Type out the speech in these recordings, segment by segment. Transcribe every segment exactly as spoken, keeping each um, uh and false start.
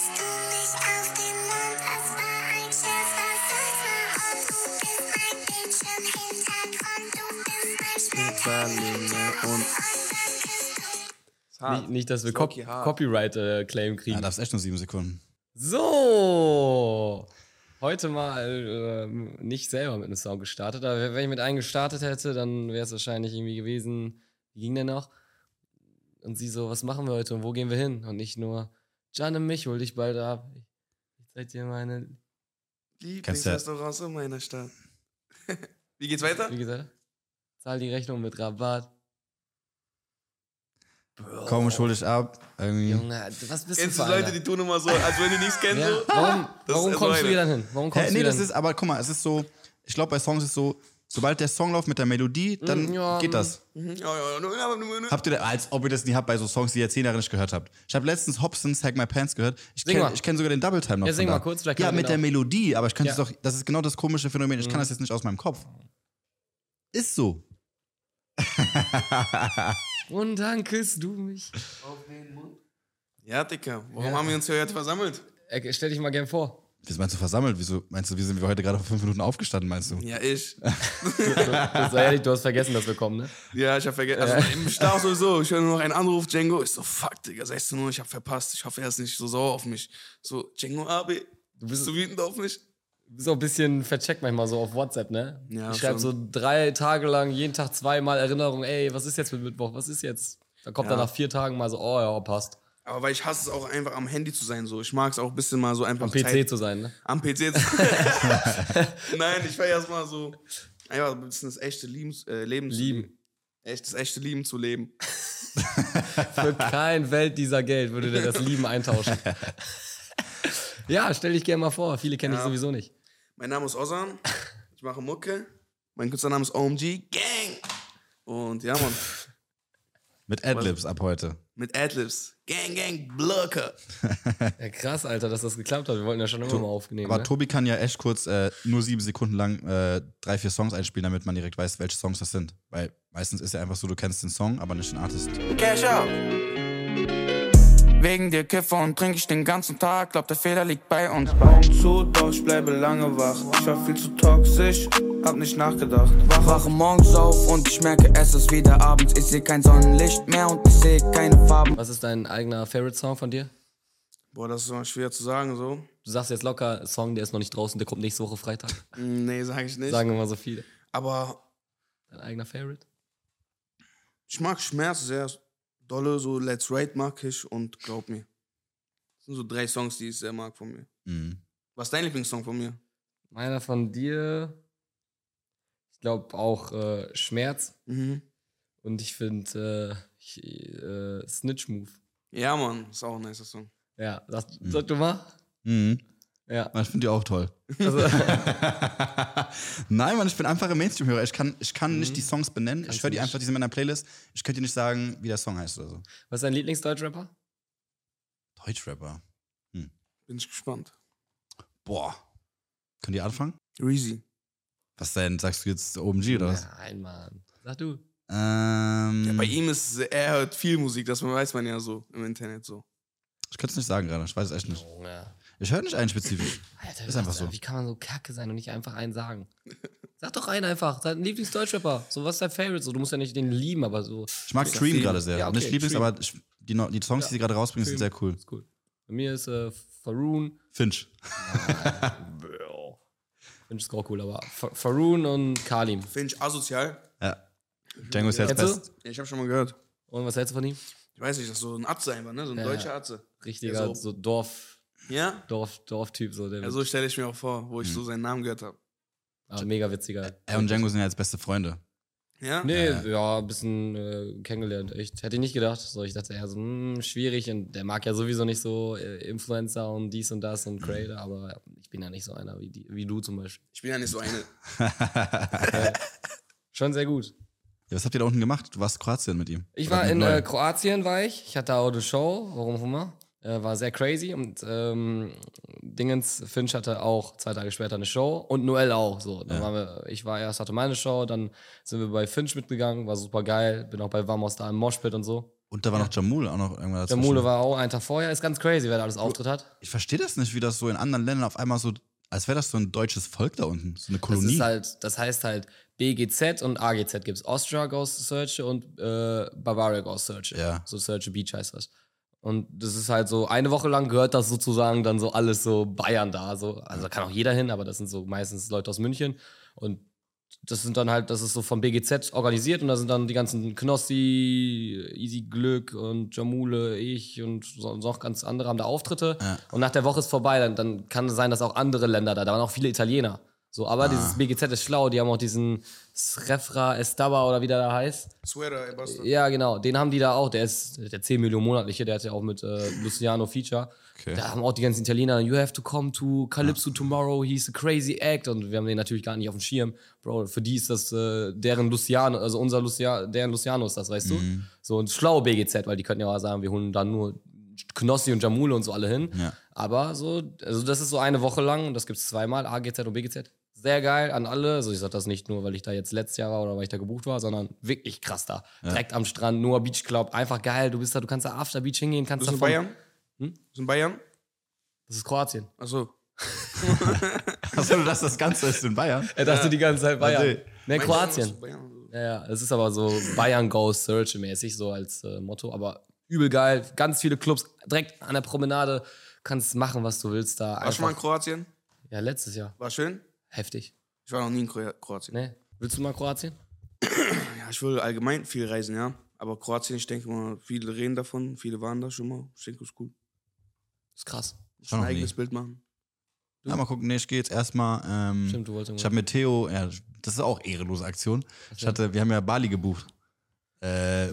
Und nicht, nicht, dass wir Cop- Copyright-Claim äh, kriegen. Ja, darfst echt nur sieben Sekunden. So, heute mal äh, nicht selber mit einem Song gestartet, aber wenn ich mit einem gestartet hätte, dann wäre es wahrscheinlich irgendwie gewesen, wie ging der noch? Und sie so, was machen wir heute und wo gehen wir hin? Und nicht nur, Can und mich hol dich bald ab. Ich zeig dir meine Lieblingsrestaurants in meiner Stadt. Wie geht's weiter? Wie gesagt, zahl die Rechnung mit Rabatt. Bro. Komm, schul dich ab. Irgendwie. Junge, was bist Kennst du du für Leute, die tun immer so, als wenn die nichts kennen? ja? So? Warum, warum kommst so du wieder hin? Warum kommst Hä, nee, du das hin? ist, aber guck mal, es ist so, ich glaube bei Songs ist so, sobald der Song läuft mit der Melodie, dann ja, geht das. Mhm. Ja, ja, ja. Habt ihr, als ob ihr das nie habt bei so Songs, die ihr zehn Jahre nicht gehört habt. Ich habe letztens Hobson's Hag My Pants gehört. Ich kenne kenn sogar den Double Time noch. Ja, sing mal kurz. Ja, mit der Melodie, aber ich könnte es ja. doch, das ist genau das komische Phänomen, ich mhm. kann das jetzt nicht aus meinem Kopf. Ist so. Und dann küsst du mich. Auf den Mund. Ja, Dicker, warum ja. haben wir uns hier heute versammelt? Äh, stell dich mal gern vor. Wie meinst du versammelt? Wieso meinst du, wie sind wir heute gerade vor fünf Minuten aufgestanden, meinst du? Ja, ich. du, du, ehrlich, du hast vergessen, dass wir kommen, ne? Ja, ich hab vergessen. Also im Stau sowieso. Ich höre nur noch einen Anruf, Django. Ich so, fuck, Digga, sechzehn Uhr, ich hab verpasst. Ich hoffe, er ist nicht so sauer auf mich. So, Django, Abi, du bist so wütend auf mich? Du bist auch ein bisschen vercheckt manchmal so auf WhatsApp, ne? Ja, ich schreibe so drei Tage lang, jeden Tag zweimal Erinnerung, ey, was ist jetzt mit Mittwoch, was ist jetzt? Dann kommt ja. dann nach vier Tagen mal so, oh ja, passt. Aber weil ich hasse es auch einfach am Handy zu sein, so. Ich mag es auch ein bisschen mal so einfach... Am P C Zeit, zu sein, ne? Am P C zu sein. Nein, ich feiere erstmal so, einfach ein bisschen das echte Liebens, äh, Leben Lieben. zu leben. Echt, das echte Lieben zu leben. Für kein Welt dieser Geld würde der das Lieben eintauschen. Ja, stell dich gerne mal vor, viele kennen ja. dich sowieso nicht. Mein Name ist Ozan, ich mache Mucke, mein Künstlername ist O M G, Gang! Und ja, Mann. Mit Adlibs ab heute. Mit Adlibs. Gang, Gang, Blocker. Ja, krass, Alter, dass das geklappt hat. Wir wollten ja schon immer to- mal aufnehmen. Aber ne? Tobi kann ja echt kurz äh, nur sieben Sekunden lang äh, drei, vier Songs einspielen, damit man direkt weiß, welche Songs das sind. Weil meistens ist ja einfach so, du kennst den Song, aber nicht den Artist. Cash out. Wegen dir kiffe und trinke ich den ganzen Tag. Glaub, der Fehler liegt bei uns. Augen zu, doch ich bleibe lange wach. Ich war viel zu toxisch, hab nicht nachgedacht. Wach. Wache morgens auf und ich merke, es ist wieder abends. Ich sehe kein Sonnenlicht mehr und ich sehe keine Farben. Was ist dein eigener Favorite-Song von dir? Boah, das ist immer schwer zu sagen, so. Du sagst jetzt locker, Song, der ist noch nicht draußen, der kommt nächste Woche Freitag. Nee, sag ich nicht. Sagen immer so viele. Aber... Dein eigener Favorite? Ich mag Schmerz sehr dolle, so Let's Ride mag ich und Glaub mir. Das sind so drei Songs, die ich sehr mag von mir. Mhm. Was ist dein Lieblingssong von mir? Meiner von dir, ich glaube auch äh, Schmerz. Mhm. Und ich finde äh, äh, Snitch Move. Ja, Mann, ist auch ein nicer Song. Ja, sag, mhm. sag du mal. Mhm. Ja. Ich finde die auch toll. Also Nein, Mann, ich bin einfach ein Mainstream-Hörer. Ich kann, ich kann mhm. nicht die Songs benennen. Kannst ich höre die einfach, die sind in meiner Playlist. Ich könnte dir nicht sagen, wie der Song heißt oder so. Was ist dein Lieblingsdeutschrapper? Deutschrapper? Hm. Bin ich gespannt. Boah. Können die anfangen? Reezy. Was denn? Sagst du jetzt O M G oder was? Nein, Mann. Sag du. Ähm, ja, bei ihm ist, er hört viel Musik, das weiß man ja so im Internet so. Ich könnte es nicht sagen gerade, ich weiß es echt nicht. Oh, ja. Ich höre nicht einen spezifisch. Alter, ist einfach so. Wie kann man so kacke sein und nicht einfach einen sagen? Sag doch einen einfach, dein Lieblingsdeutschrapper. So, was ist dein Favorite? So, du musst ja nicht den lieben, aber so. Ich mag Stream ja gerade sehr. Ja, okay, nicht Lieblings, Dream. aber ich, die, die Songs, ja. die sie gerade rausbringen, sind sehr cool. Ist cool. Bei mir ist äh, Faroon. Finch. Finch ist auch cool, aber Faroon und Kalim. Finch asozial. Ja. Django ist ja jetzt best. Ja, ich hab schon mal gehört. Und was hältst du von ihm? Ich weiß nicht, das ist so ein Atze einfach, ne? So ein ja, deutscher Atze. Richtiger, so, so Dorf. Ja? Dorf, Dorftyp. So, der ja, so stelle ich mir auch vor, wo ich mhm. so seinen Namen gehört habe. Ah, mega witziger. Er und Django sind ja jetzt beste Freunde. Ja? Nee, ja, ja ein bisschen äh, kennengelernt, echt. Hätte ich nicht gedacht. So, ich dachte, ja, so mh, schwierig. Und der mag ja sowieso nicht so äh, Influencer und dies und das und Creator, mhm. aber ich bin ja nicht so einer wie, die, wie du zum Beispiel. Ich bin ja nicht so eine. äh, schon sehr gut. Ja, was habt ihr da unten gemacht? Du warst in Kroatien mit ihm. Ich war in äh, Kroatien, war ich. Ich hatte auch eine Show. Warum auch immer. Äh, war sehr crazy und ähm, Dingens, Finch hatte auch zwei Tage später eine Show und Noel auch. So. Dann Ja. waren wir, ich war erst, hatte meine Show, dann sind wir bei Finch mitgegangen, war super geil. Bin auch bei Vamos da im Moshpit und so. Und da war noch Jamul auch noch irgendwann Der dazwischen. Mule war auch einen Tag vorher. Ist ganz crazy, wer da alles Auftritt hat. Ich verstehe das nicht, wie das so in anderen Ländern auf einmal so, als wäre das so ein deutsches Volk da unten, so eine Das Kolonie. ist halt, das heißt halt B G Z und A G Z gibt's. Austria Goes to Search und äh, Bavaria Goes to Search. Ja. So Search Beach heißt das. Und das ist halt so, eine Woche lang gehört das sozusagen dann so alles so Bayern da. So. Also da kann auch jeder hin, aber das sind so meistens Leute aus München. Und das sind dann halt, das ist so vom B G Z organisiert und da sind dann die ganzen Knossi, Easy Glück und Jamule, ich und so, und noch ganz andere haben da Auftritte. Ja. Und nach der Woche ist vorbei, dann, dann kann es sein, dass auch andere Länder da, da waren auch viele Italiener. So, aber Ah. dieses B G Z ist schlau, die haben auch diesen Srefra Estaba oder wie der da heißt. Sweater, ey, Bastard. Ja, genau, den haben die da auch. Der ist der zehn Millionen monatliche, der hat ja auch mit äh, Luciano Feature. Okay. Da haben auch die ganzen Italiener, you have to come to Calypso tomorrow, he's a crazy act. Und wir haben den natürlich gar nicht auf dem Schirm. Bro, für die ist das äh, deren Luciano, also unser Luciano, deren Luciano ist das, weißt du? So ein schlau B G Z, weil die könnten ja auch sagen, wir holen dann nur Knossi und Jamule und so alle hin. Ja. Aber so, also das ist so eine Woche lang und das gibt es zweimal, A G Z und B G Z. Sehr geil an alle. Also ich sag das nicht nur, weil ich da jetzt letztes Jahr war oder weil ich da gebucht war, sondern wirklich krass da. Direkt am Strand, Noah Beach Club, einfach geil. Du bist da, du kannst da After Beach hingehen, kannst Du bist in davon- Bayern? Hm? Du bist in Bayern? Das ist Kroatien. Achso. Achso, dass das Ganze ist in Bayern? Er dachte die ganze Zeit Bayern. Also, Ne, Meinst du, Kroatien. Bayern? Ja, ja, es ist aber so Bayern Goes Search mäßig, so als äh, Motto. Aber übel geil, ganz viele Clubs, direkt an der Promenade, kannst machen, was du willst da. Warst du mal in Einfach- Kroatien? Ja, letztes Jahr. War schön? Heftig. Ich war noch nie in Kro- Kroatien. Ne? Willst du mal Kroatien? Ja, ich will allgemein viel reisen, ja. Aber Kroatien, ich denke mal, viele reden davon, viele waren da schon mal. Ich denke, das ist cool. Ist krass. Ich War ein noch eigenes nie. Bild machen. Ja, mal gucken, nee, ich gehe jetzt erstmal. Ähm, Stimmt, du wolltest ich habe mit Theo, ja, das ist auch ehrenlose Aktion. Ich hatte, wir haben ja Bali gebucht. Äh,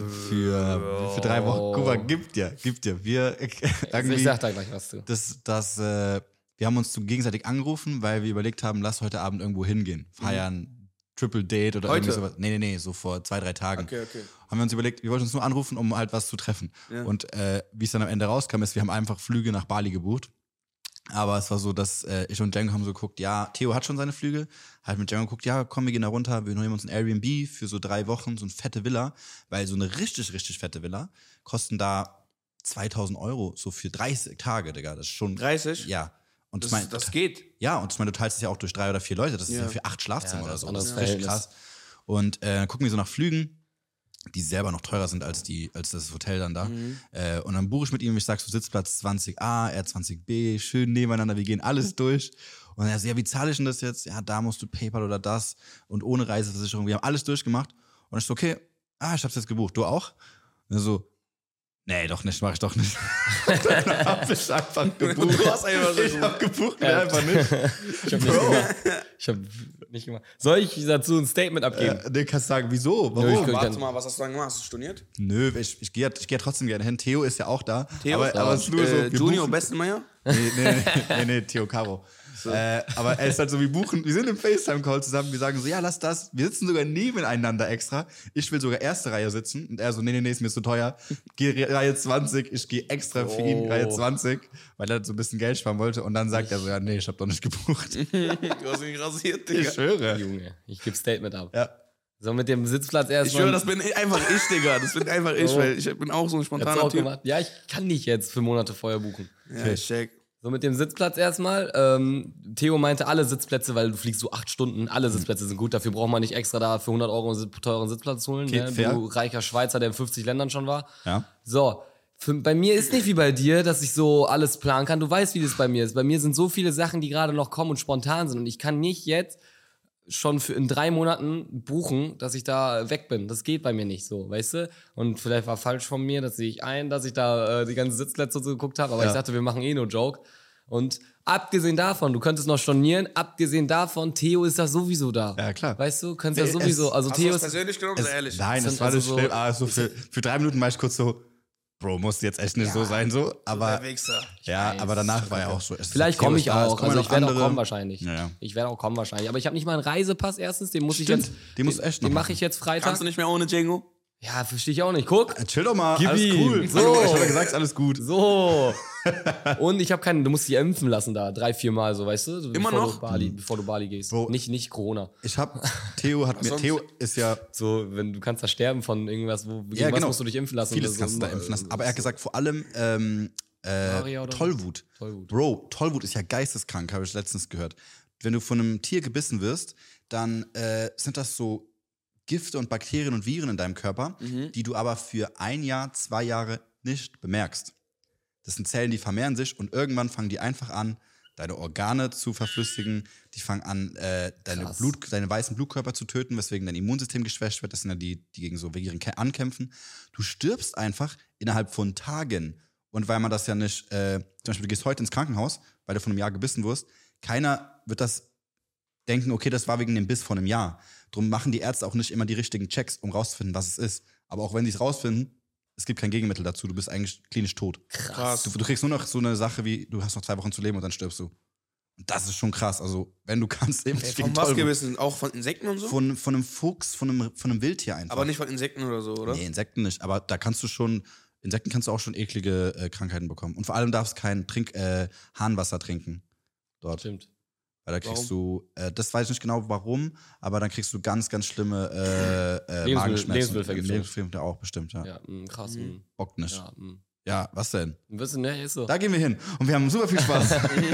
für, für drei Wochen. Guck mal, gibt dir, gibt dir. Wir Also irgendwie, ich sag da gleich was zu. das, das, äh, wir haben uns so gegenseitig angerufen, weil wir überlegt haben, lass heute Abend irgendwo hingehen. Feiern, Triple Date oder Heute? irgendwie sowas. Nee, nee, nee, so vor zwei, drei Tagen. Okay, okay. Haben wir uns überlegt, wir wollten uns nur anrufen, um halt was zu treffen. Ja. Und äh, wie es dann am Ende rauskam, ist, wir haben einfach Flüge nach Bali gebucht. Aber es war so, dass äh, ich und Django haben so geguckt, ja, Theo hat schon seine Flüge, halt mit Django geguckt, ja, komm, wir gehen da runter, wir nehmen uns ein Airbnb für so drei Wochen, so eine fette Villa, weil so eine richtig, richtig fette Villa kosten da zweitausend Euro, so für dreißig Tage, Digga, das ist schon... dreißig? Ja. Und Das, ich mein, das geht. ja, und ich meine, du teilst es ja auch durch drei oder vier Leute, das ist ja, Ja. für acht Schlafzimmer Ja, oder das so, ist das ein ist anderes richtig krass. Verhältnis. Und äh, gucken wir so nach Flügen, die selber noch teurer sind als, die, als das Hotel dann da. Mhm. Äh, und dann buche ich mit ihm, ich sag so Sitzplatz zwanzig a, er zwanzig b, schön nebeneinander, wir gehen alles durch. Und er so, ja, wie zahle ich denn das jetzt? Ja, da musst du PayPal oder das und ohne Reiseversicherung. Wir haben alles durchgemacht. Und ich so, okay, ah, ich hab's jetzt gebucht. Du auch? Und er so, nee, doch nicht, mach ich doch nicht. Dann hab ich einfach gebucht. Du hast einfach so ich gebucht. hab gebucht, mir einfach nicht. Ich hab nicht gemacht. Ich hab nicht gemacht. Soll ich dazu ein Statement abgeben? Äh, nee, kannst du sagen, wieso? Warum? Ja, ich- Warte kann- mal, was hast du dann gemacht? Hast du storniert? Nö, ich, ich gehe ich geh trotzdem gerne hin. Theo ist ja auch da. Theo? aber, aber es ist nur so, äh, wir Junior buchen- Bestenmeier? Nee, nee, nee, nee, nee Theo Caro. Äh, aber er ist halt so, wir buchen, wir sind im FaceTime-Call zusammen, wir sagen so, ja, lass das. Wir sitzen sogar nebeneinander extra. Ich will sogar erste Reihe sitzen. Und er so, nee, nee, nee, ist mir zu teuer. Geh Re- Reihe zwanzig, ich gehe extra für ihn Oh. Reihe zwanzig, weil er so ein bisschen Geld sparen wollte. Und dann sagt er so, ja, nee, ich hab doch nicht gebucht. Du hast mich rasiert, Digga. Ich schwöre. Junge, ich gebe Statement ab. Ja. So mit dem Sitzplatz Ich erstmal. schwöre, das bin einfach ich, Digga. Das bin einfach ich, Oh. weil ich bin auch so ein Hat's spontaner auch Typ. gemacht. Ja, ich kann nicht jetzt für Monate vorher buchen. Ja, ich check. So mit dem Sitzplatz erstmal. Ähm, Theo meinte alle Sitzplätze, weil du fliegst so acht Stunden, alle Sitzplätze sind gut. Dafür braucht man nicht extra da für hundert Euro einen sit- teuren Sitzplatz holen. Okay, Ne? fair. Du reicher Schweizer, der in fünfzig Ländern schon war. Ja. So, für, bei mir ist nicht wie bei dir, dass ich so alles planen kann. Du weißt, wie das bei mir ist. Bei mir sind so viele Sachen, die gerade noch kommen und spontan sind. Und ich kann nicht jetzt schon für in drei Monaten buchen, dass ich da weg bin. Das geht bei mir nicht so, weißt du? Und vielleicht war falsch von mir, das sehe ich ein, dass ich da äh, die ganzen Sitzplätze so geguckt habe. Aber Ja. ich dachte, wir machen eh nur Joke. Und abgesehen davon, du könntest noch stornieren, abgesehen davon, Theo ist da sowieso da. Ja, klar. Weißt du, könntest Es- ja sowieso, also Hast du Theo das ist, persönlich genommen, oder ehrlich? Nein, das sind war also nicht so- schlimm. Aber so für, für drei Minuten war ich kurz so, Bro, muss jetzt echt nicht so sein, so. Aber, Der Wichser. ja, weiß. aber danach war er auch so. es ist vielleicht Theo komme ist ich da, es auch, kommen also ja ich noch werde auch andere. kommen wahrscheinlich. Ja, ja. Ich werde auch kommen wahrscheinlich, aber ich habe nicht mal einen Reisepass erstens, den muss ich Stimmt, jetzt, den musst du echt noch den mache machen. ich jetzt Freitag. Kannst du nicht mehr ohne Django? Ja, verstehe ich auch nicht. Guck, Chill doch mal, Gib alles ihm. cool. So. Ich habe ja gesagt, ist alles gut. so, Und ich habe keinen, du musst dich impfen lassen da, drei, vier Mal so, weißt du? Immer bevor noch? Du Bali, bevor du Bali gehst. Bro. Nicht, nicht Corona. Ich hab, Theo hat mir, sonst? Theo ist ja, So, wenn du kannst da sterben von irgendwas, wo gegen ja was genau, musst du dich impfen lassen. vieles oder kannst so. du da impfen lassen. Aber er hat gesagt, vor allem ähm, äh, Malaria oder so? Tollwut. Tollwut. Bro, Tollwut ist ja geisteskrank, habe ich letztens gehört. Wenn du von einem Tier gebissen wirst, dann äh, sind das so Gifte und Bakterien und Viren in deinem Körper, Mhm. die du aber für ein Jahr, zwei Jahre nicht bemerkst. Das sind Zellen, die vermehren sich und irgendwann fangen die einfach an, deine Organe zu verflüssigen. Die fangen an, äh, deine, Krass. Blut, deine weißen Blutkörper zu töten, weswegen dein Immunsystem geschwächt wird. Das sind ja die, die gegen so Viren kä- ankämpfen. Du stirbst einfach innerhalb von Tagen. Und weil man das ja nicht, äh, zum Beispiel, du gehst heute ins Krankenhaus, weil du von einem Jahr gebissen wirst, keiner wird das denken, okay, das war wegen dem Biss von einem Jahr. Drum machen die Ärzte auch nicht immer die richtigen Checks, um rauszufinden, was es ist. Aber auch wenn sie es rausfinden, es gibt kein Gegenmittel dazu. Du bist eigentlich klinisch tot. Krass. Du, du kriegst nur noch so eine Sache wie, du hast noch zwei Wochen zu leben und dann stirbst du. Und das ist schon krass. Also, wenn du kannst, eben Ey, von was gewissen? Auch von Insekten und so? Von, von einem Fuchs, von einem, von einem Wildtier einfach. Aber nicht von Insekten oder so, oder? Nee, Insekten nicht. Aber da kannst du schon, Insekten kannst du auch schon eklige äh, Krankheiten bekommen. Und vor allem darfst du kein Trink, äh, Hahnwasser trinken. Dort. Stimmt. Weil da kriegst du, äh, das weiß ich nicht genau warum, aber dann kriegst du ganz, ganz schlimme äh, äh, Lebensmittel- Magenschmerzen. Lebensmittelvergiftung. Lebensmittel auch bestimmt, ja. Ja, mh, krass. mh. Bockt nicht. Ja, mh. Ja, was denn? Ein bisschen, ne, ist so. Da gehen wir hin. Und wir haben super viel Spaß.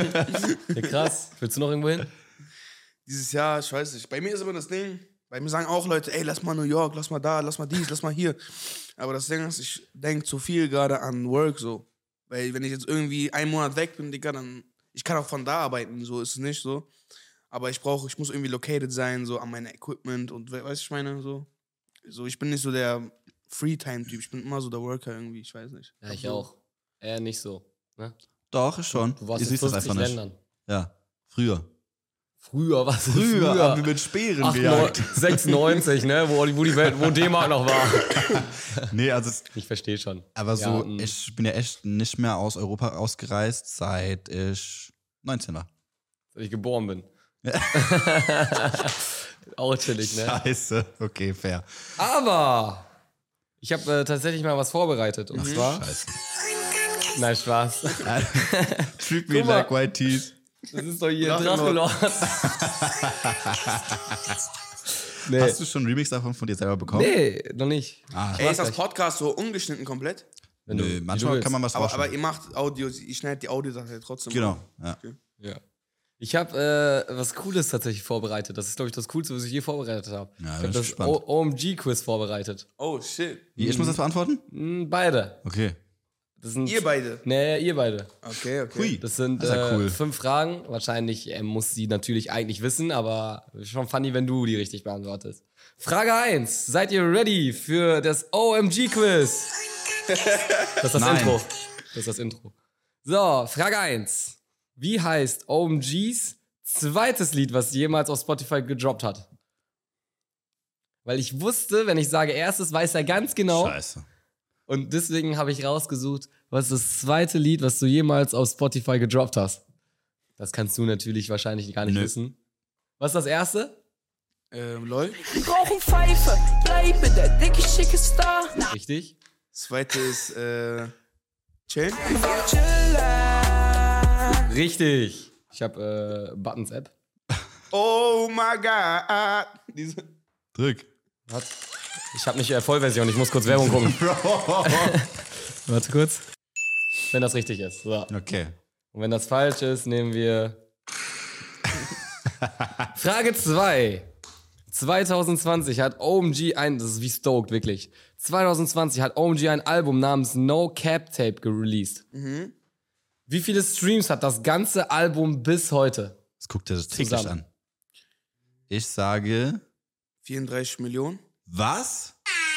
Ja, krass. Willst du noch irgendwo hin? Dieses Jahr, ich weiß nicht. Bei mir ist immer das Ding, bei mir sagen auch Leute, ey, lass mal New York, lass mal da, lass mal dies, lass mal hier. Aber das Ding ist, ich denke zu viel gerade an Work so. Weil wenn ich jetzt irgendwie einen Monat weg bin, Digga, dann, ich kann auch von da arbeiten, so ist es nicht so. Aber ich brauche, ich muss irgendwie located sein, so an meinem Equipment und we- weißt du, ich meine, so. So, ich bin nicht so der Freetime-Typ, ich bin immer so der Worker irgendwie, ich weiß nicht. Ja, ich auch. Eher nicht so. Ne? Doch, schon. Du warst Ihr in siehst das fünfzig einfach nicht. Ländern. Ja, früher. Früher, was? Früher, haben wir mit Speeren gejagt. sechsundneunzig, ne? Wo, die- wo die Welt, wo D-Mark noch war. Nee, also, es- Ich verstehe schon. aber so, Ja, mh. ich bin ja echt nicht mehr aus Europa ausgereist, seit ich neunzehn war. Als ich geboren bin. Auch chillig, ne? Scheiße. Okay, fair. Aber ich habe äh, tatsächlich mal was vorbereitet. Und zwar. Scheiße. Nein, Spaß. Treat me Guck mal. like white teeth. Das ist doch hier Drachenlord. Drachenlord. nee. Hast du schon einen Remix davon von dir selber bekommen? nee, noch nicht. Ah, Ey, ist das gleich. Podcast so ungeschnitten komplett? Wenn nö, du- wie manchmal du kann man was Aber, rausschauen. aber ihr macht Audio, ich schneide die Audiosache trotzdem. Genau, ja. Ja. Ich habe äh, was Cooles tatsächlich vorbereitet. Das ist, glaube ich, das Coolste, was ich je vorbereitet habe. Ja, ich bin habe ich das gespannt. O- O M G-Quiz vorbereitet. Oh, shit. Wie, ich muss das beantworten? Hm, beide. Okay. Das sind, Ihr beide? Nee, ihr beide. Okay, okay. Hui. Das sind Das ist ja äh, cool. fünf Fragen. Wahrscheinlich äh, muss sie natürlich eigentlich wissen, aber schon funny, wenn du die richtig beantwortest. Frage eins. Seid ihr ready für das O M G-Quiz? Das ist das Nein. Intro. Das ist das Intro. So, Frage eins. Wie heißt O M Gs zweites Lied, was jemals auf Spotify gedroppt hat? Weil ich wusste, wenn ich sage erstes, weiß er ganz genau. Scheiße. Und deswegen habe ich rausgesucht, was ist das zweite Lied, was du jemals auf Spotify gedroppt hast. Das kannst du natürlich wahrscheinlich gar nicht Nö. wissen. Was ist das erste? Ähm, lol. Rauchen Pfeife, bleibe der dicke, schicke Star. Richtig? Zweite ist, äh, Chain. Richtig. Ich habe äh, Buttons App. Oh my God. Diese Drück. Was? Ich habe nicht äh, Vollversion, ich muss kurz Werbung gucken. Warte kurz. Wenn das richtig ist. So. Okay. Und wenn das falsch ist, nehmen wir. Frage zwei. zwanzig zwanzig hat O M G ein, das ist wie Stoked, wirklich. zwanzig zwanzig hat O M G ein Album namens No Cap Tape gereleased. Wie viele Streams hat das ganze Album bis heute? Das guckt er das täglich Zusammen. an. Ich sage, vierunddreißig Millionen. was?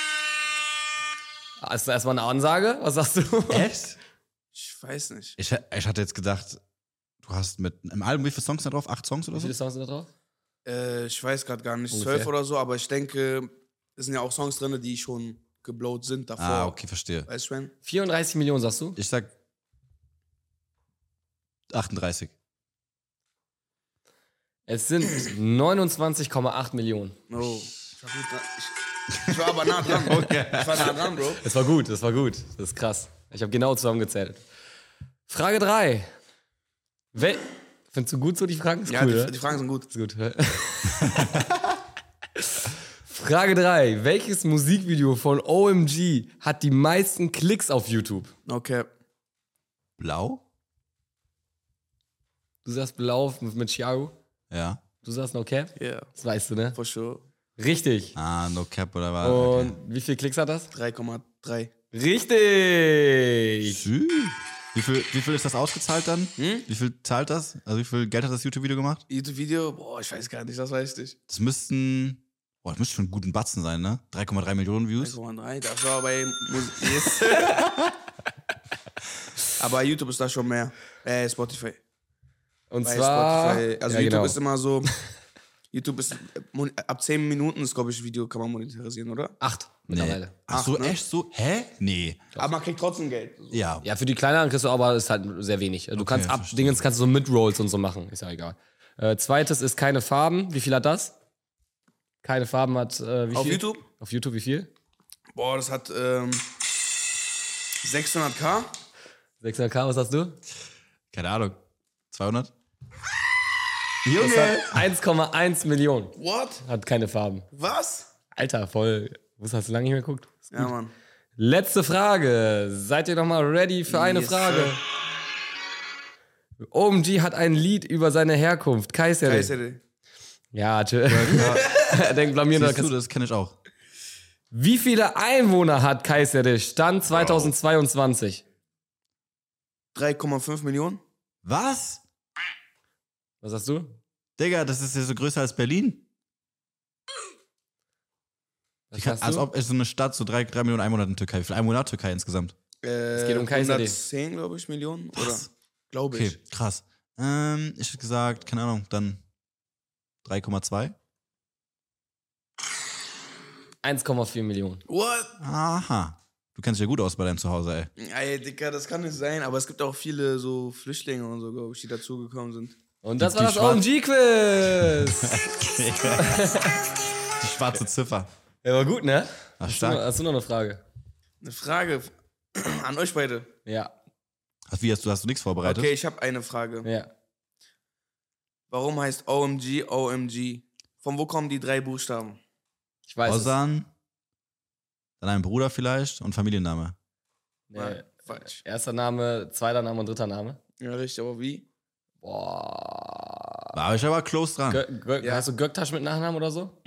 Ist das erstmal eine Ansage? Was sagst du? Echt? Ich weiß nicht. Ich, ich hatte jetzt gedacht, du hast mit im Album, wie viele Songs da drauf? Acht Songs oder Wie so? viele Songs sind da drauf? Äh, ich weiß gerade gar nicht, Ungefähr. zwölf oder so, aber ich denke, es sind ja auch Songs drin, die schon geblowt sind davor. Ah, okay, verstehe. Weißt du, wenn? vierunddreißig Millionen, sagst du? Ich sag achtunddreißig. Es sind neunundzwanzig Komma acht Millionen. No. Ich war, gut dran. Ich, ich war aber nah dran. Ich war nah dran, Bro. Das war gut, das war gut. Das ist krass. Ich habe genau zusammengezählt. Frage drei. Wel Findest du gut so die Fragen? Ist Ja, cool, die, oder? die Fragen sind gut. Ist gut. Frage drei. Welches Musikvideo von O M G hat die meisten Klicks auf YouTube? Okay. Blau? Du sagst blau mit Chiago. Ja. Du sagst no cap. Yeah, Das weißt du, ne? for sure. Richtig. Ah, no cap oder was? Und Okay. wie viele Klicks hat das? drei Komma drei. Richtig. Schön. Wie viel, wie viel ist das ausgezahlt dann? Hm? Wie viel zahlt das? Also wie viel Geld hat das YouTube-Video gemacht? YouTube-Video? Boah, ich weiß gar nicht, das weiß ich nicht. Das müssten, boah, das müsste schon einen guten Batzen sein, ne? drei Komma drei Millionen Views. drei Komma drei, das war bei Musik. Yes. Aber YouTube ist da schon mehr. Äh, Spotify. Und Bei zwar. Spotify. Also ja, YouTube genau. ist immer so. YouTube ist mon- ab zehn Minuten ist, glaube ich, Video kann man monetarisieren, oder? Acht Nee. mittlerweile. Ach so, Acht, ne? echt so? Hä? Nee. Aber man kriegt trotzdem Geld. Ja. Ja, für die kleineren kriegst du aber ist halt sehr wenig. Du Okay, kannst ab verstehe. Dingens kannst du so Mid-Rolls und so machen. Ist ja egal. Äh, zweites ist keine Farben. Wie viel hat das? Keine Farben hat äh, wie Auf viel? YouTube? Auf YouTube wie viel? Boah, das hat ähm, sechshunderttausend. sechshunderttausend, was hast du? Keine Ahnung. zweihundert? Das hat eins Komma eins Millionen. What? Hat keine Farben. Was? Alter, voll. Was hast du lange nicht mehr geguckt? Ja, Mann. Letzte Frage. Seid ihr noch mal ready für eine Yes, Frage? sir. O M G hat ein Lied über seine Herkunft. Kayseri. Kayseri. Ja, tschö. Denk blamieren Siehst du, oder das kenne ich auch. Wie viele Einwohner hat Kayseri? Stand zweitausendzweiundzwanzig. drei Komma fünf Millionen? Was? Was hast du? Digga, das ist ja so größer als Berlin. Was Kann, hast als du? ob es so eine Stadt, so drei, drei Millionen Einwohner in Türkei. Wie viel Einwohner hat Türkei insgesamt? Äh, Es geht um Kayseri. hundertzehn, glaube ich, Millionen. Oder? Glaube Okay, ich. krass. Ähm, ich hätte gesagt, keine Ahnung, dann drei Komma zwei. eins Komma vier Millionen. What? Aha. Du kennst dich ja gut aus bei deinem Zuhause, ey. Ey, Digga, das kann nicht sein. Aber es gibt auch viele so Flüchtlinge und so, glaube ich, die dazugekommen sind. Und das Die- war die das O M G-Quiz. Die schwarze Ziffer. Ja, war gut, ne? Ach, Hast du, stark. noch, hast du noch eine Frage? Eine Frage an euch beide. Ja. Ach, wie hast du, hast du nichts vorbereitet? Okay, ich habe eine Frage. Ja. Warum heißt O M G O M G? Von wo kommen die drei Buchstaben? Ich weiß es. Ozan, dann ein Bruder vielleicht und Familienname. Nee. Falsch. Erster Name, zweiter Name und dritter Name. Ja, richtig, aber wie? Boah. War ich aber close dran. Gö Gö Ja. Hast du Göktasch mit Nachnamen oder so?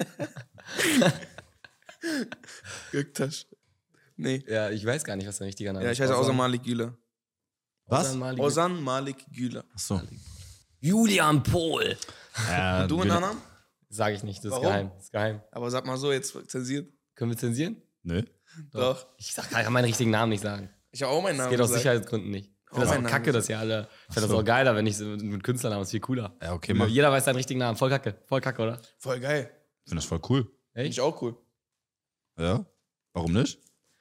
Göktasch. Nee. Ja, ich weiß gar nicht, was dein richtiger Name Ja, ist. ich heiße Ozan Malik Güler. Was? Ozan Malik- Ozan Malik Güler. Achso. Julian Pohl. Ja, Und du mit Nachnamen? Sag ich nicht, das ist Warum? geheim. Das ist geheim. Aber sag mal so, jetzt zensiert. Können wir zensieren? Nö. Doch. Ich sag, kann meinen richtigen Namen nicht sagen. Ich habe auch meinen Das Namen geht aus gesagt. Sicherheitsgründen nicht. Ich Auch finde das meinen auch Namen kacke, dass ihr alle. Ich finde das so. auch geiler, wenn ich so mit Künstlernamen, ist viel cooler. Ja, okay, mach. Jeder weiß seinen richtigen Namen. Voll kacke. Voll kacke, oder? Voll geil. Ich finde das voll cool. Finde Echt? ich auch cool. Ja? Warum nicht?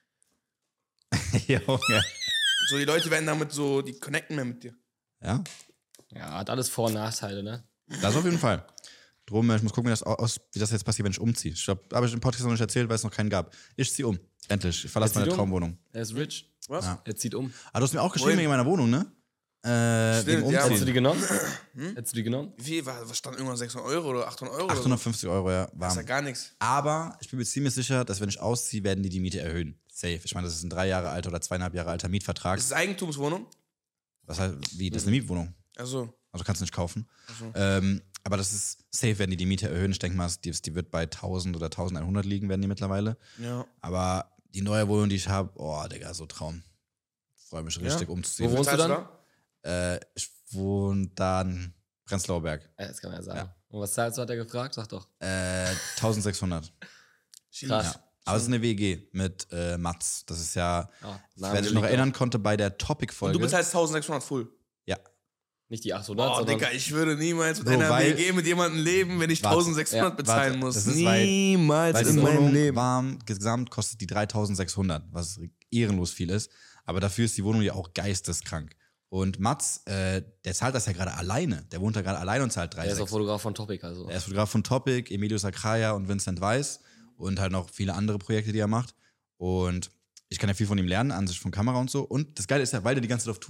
Junge. So, die Leute werden damit so, die connecten mehr mit dir. Ja? Ja, hat alles Vor- und Nachteile, ne? Das auf jeden Fall. Drum, ich muss gucken, wie das, aus, wie das jetzt passiert, wenn ich umziehe. Ich glaube, habe ich im Podcast noch nicht erzählt, weil es noch keinen gab. Ich ziehe um. Endlich. Ich verlasse Er zieht meine um? Traumwohnung. Er ist rich. Was? Ja. Er zieht um. Aber du hast mir auch geschrieben Wohin? wegen meiner Wohnung, ne? Äh, Stimmt, wegen ja. Hättest du die Umziehen. genommen? Hm? Hättest du die genommen? Wie viel? Was stand irgendwann sechshundert Euro oder achthundert Euro? Oder so? achthundertfünfzig Euro, ja. Das ist Warm. ja gar nichts. Aber ich bin mir ziemlich sicher, dass wenn ich ausziehe, werden die die Miete erhöhen. Safe. Ich meine, das ist ein drei Jahre alter oder zweieinhalb Jahre alter Mietvertrag. Ist es Eigentumswohnung? Was heißt, wie? Das ist eine Mietwohnung. Also, Also kannst du nicht kaufen. so. Ähm, aber das ist safe, werden die die Miete erhöhen. Ich denke mal, die, die wird bei tausend oder eintausendeinhundert liegen, werden die mittlerweile. Ja. Aber die neue Wohnung, die ich habe, oh, Digga, so Traum. Freue mich richtig Ja? umzuziehen. Wo wohnst du Zahlst dann? Äh, ich wohne dann Prenzlauer Berg. Ja, das kann man ja sagen. Und was zahlst du, hat er gefragt? Sag doch. Äh, eintausendsechshundert. Krass. Ja. Aber es ist eine W G mit äh, Mats. Das ist ja, Ja, wer sich noch erinnern konnte, bei der Und Topic-Folge. du bezahlst tausendsechshundert full. Ja. Nicht die achthundert, Oh, sondern Digga, ich würde niemals mit Bro, einer weil- W G mit jemandem leben, wenn ich Warte, eintausendsechshundert ja, bezahlen warte, muss. das ist, weil- niemals Weil in die meinem Wohnung Leben. warm, gesamt kostet die dreitausendsechshundert, was ehrenlos viel ist. Aber dafür ist die Wohnung ja auch geisteskrank. Und Mats, äh, der zahlt das ja gerade alleine. Der wohnt da gerade alleine und zahlt drei er ist auch Komma sechs. Fotograf von Topic, also. Er ist Fotograf von Topic, Emilio Sacraia und Vincent Weiss und halt noch viele andere Projekte, die er macht. Und ich kann ja viel von ihm lernen, an sich von Kamera und so. Und das Geile ist ja, weil der die ganze Zeit auf Tour ist,